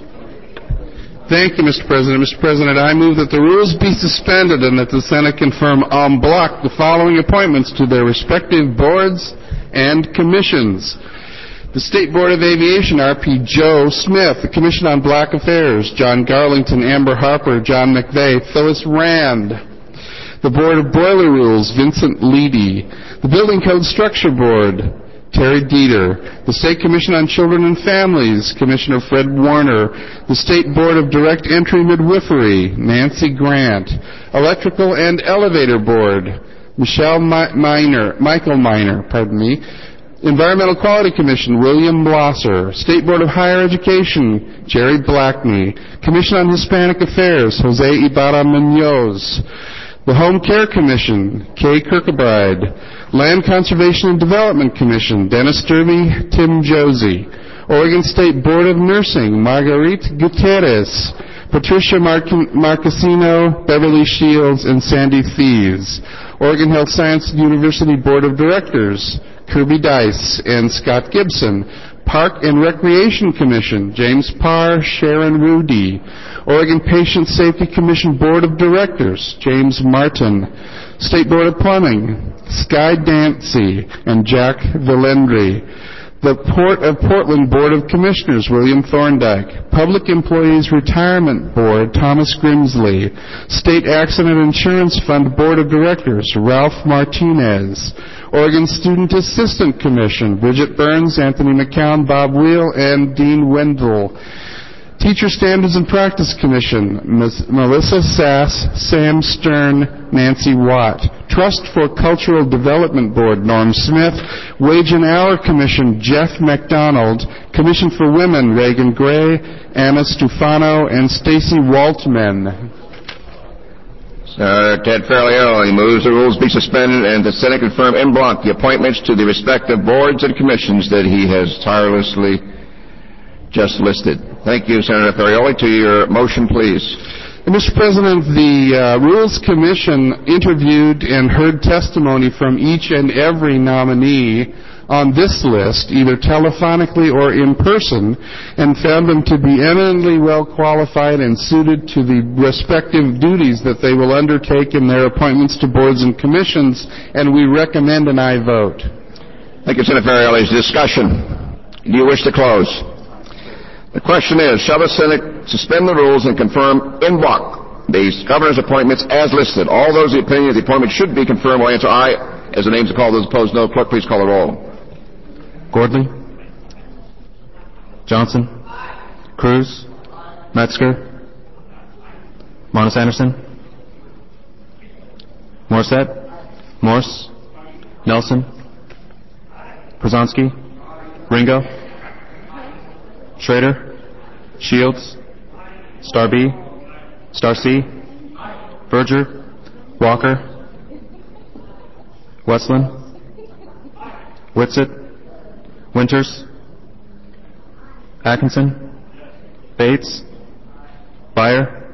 Thank you, Mr. President. Mr. President, I move that the rules be suspended and that the Senate confirm en bloc the following appointments to their respective boards and commissions. The State Board of Aviation, R.P. Joe Smith. The Commission on Black Affairs, John Garlington, Amber Harper, John McVeigh, Phyllis Rand. The Board of Boiler Rules, Vincent Leedy. The Building Code Structure Board, Terry Dieter. The State Commission on Children and Families, Commissioner Fred Warner. The State Board of Direct Entry Midwifery, Nancy Grant. Electrical and Elevator Board, Michael Miner. Environmental Quality Commission, William Blosser. State Board of Higher Education, Jerry Blackney. Commission on Hispanic Affairs, Jose Ibarra Munoz. The Home Care Commission, Kay Kirkbride. Land Conservation and Development Commission, Dennis Derby, Tim Josie. Oregon State Board of Nursing, Marguerite Gutierrez. Patricia Marcassino, Beverly Shields, and Sandy Thieves. Oregon Health Science University Board of Directors, Kirby Dice and Scott Gibson. Park and Recreation Commission, James Parr, Sharon Rudy. Oregon Patient Safety Commission Board of Directors, James Martin. State Board of Plumbing, Sky Dancy and Jack Villendry. The Port of Portland Board of Commissioners, William Thorndike. Public Employees Retirement Board, Thomas Grimsley. State Accident Insurance Fund Board of Directors, Ralph Martinez. Oregon Student Assistant Commission, Bridget Burns, Anthony McCown, Bob Wheel, and Dean Wendell. Teacher Standards and Practice Commission, Melissa Sass, Sam Stern, Nancy Watt. Trust for Cultural Development Board, Norm Smith. Wage and Hour Commission, Jeff McDonald. Commission for Women, Reagan Gray, Anna Stufano, and Stacy Waltman. Senator Ted Ferrioli moves the rules be suspended and the Senate confirm en bloc the appointments to the respective boards and commissions that he has tirelessly just listed. Thank you, Senator Ferrioli. To your motion, please. Mr. President, the Rules Commission interviewed and heard testimony from each and every nominee on this list, either telephonically or in person, and found them to be eminently well qualified and suited to the respective duties that they will undertake in their appointments to boards and commissions, and we recommend an aye vote. Thank you, Senator Ferrioli. Discussion. Do you wish to close? The question is, shall the Senate suspend the rules and confirm en bloc the governor's appointments as listed? All those in the opinion the appointment should be confirmed will answer aye. As the names are called, those opposed no. Clerk, please call the roll. Gordley? Johnson? Cruz? Metzger? Montes Anderson? Morissette? Morse, Nelson, Przanski, Ringo, Schrader, Shields, Star B, Star C, Berger, Walker, Westland, Whitsitt, Winters, Atkinson, Bates, Byer,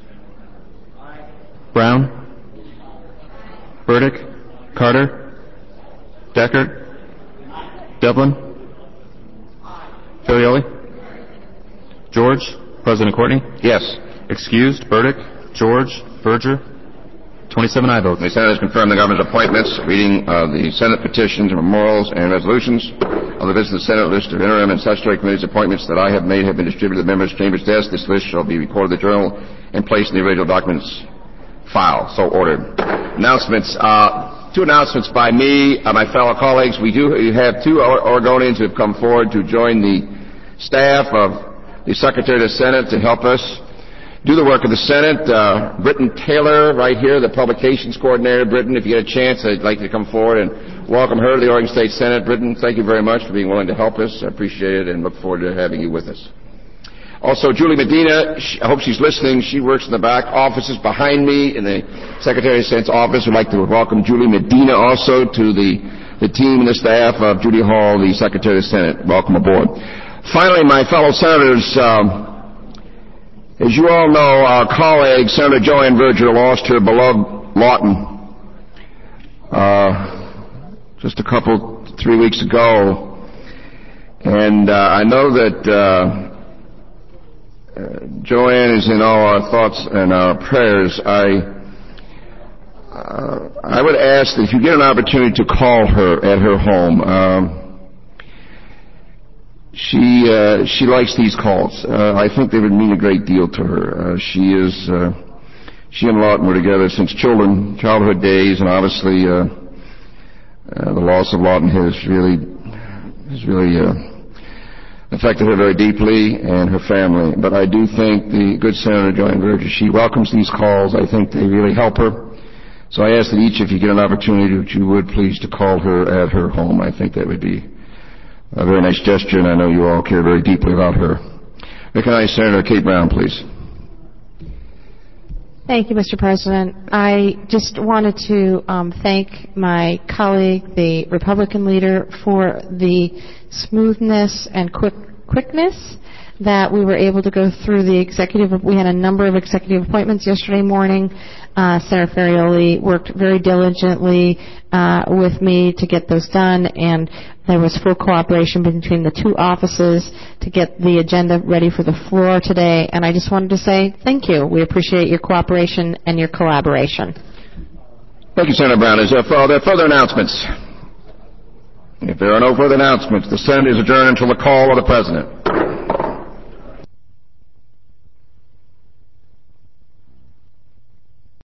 Brown, Burdick, Carter, Deckert, Devlin, Filioli, George, President Courtney? Yes. Excused, Burdick, George, Berger, 27 aye votes. The Senate has confirmed the governor's appointments. Reading of the Senate petitions, memorials, and resolutions of the business of the Senate list of interim and statutory committees appointments that I have made have been distributed to the members' chambers' desk. This list shall be recorded in the journal and placed in the original documents file. So ordered. Announcements. Two announcements by me, my fellow colleagues. We have two Oregonians who have come forward to join the staff of the Secretary of the Senate to help us do the work of the Senate. Britton Taylor, right here, the publications coordinator. Britton, if you get a chance, I'd like to come forward and welcome her to the Oregon State Senate. Britton, thank you very much for being willing to help us. I appreciate it and look forward to having you with us. Also, Julie Medina, I hope she's listening. She works in the back offices behind me in the Secretary of State's office. We'd like to welcome Julie Medina also to the team and the staff of Judy Hall, the Secretary of the Senate. Welcome aboard. Finally, my fellow senators, as you all know, our colleague, Senator Joanne Verger, lost her beloved Lawton just 3 weeks ago. And I know that Joanne is in all our thoughts and our prayers. I would ask that if you get an opportunity to call her at her home, she likes these calls. I think they would mean a great deal to her. She and Lawton were together since childhood days, and obviously the loss of Lawton has really affected her very deeply and her family. But I do think the good Senator Joanne Verger, she welcomes these calls. I think they really help her. So I ask that each of you get an opportunity, that you would please to call her at her home. I think that would be a very nice gesture, and I know you all care very deeply about her. Recognize Senator Kate Brown, please. Thank you, Mr. President. I just wanted to thank my colleague, the Republican leader, for the smoothness and quickness that we were able to go through the executive. We had a number of executive appointments yesterday morning. Senator Filioli worked very diligently with me to get those done, and there was full cooperation between the two offices to get the agenda ready for the floor today. And I just wanted to say thank you. We appreciate your cooperation and your collaboration. Thank you, Senator Brown. Are there further announcements? If there are no further announcements, the Senate is adjourned until the call of the President.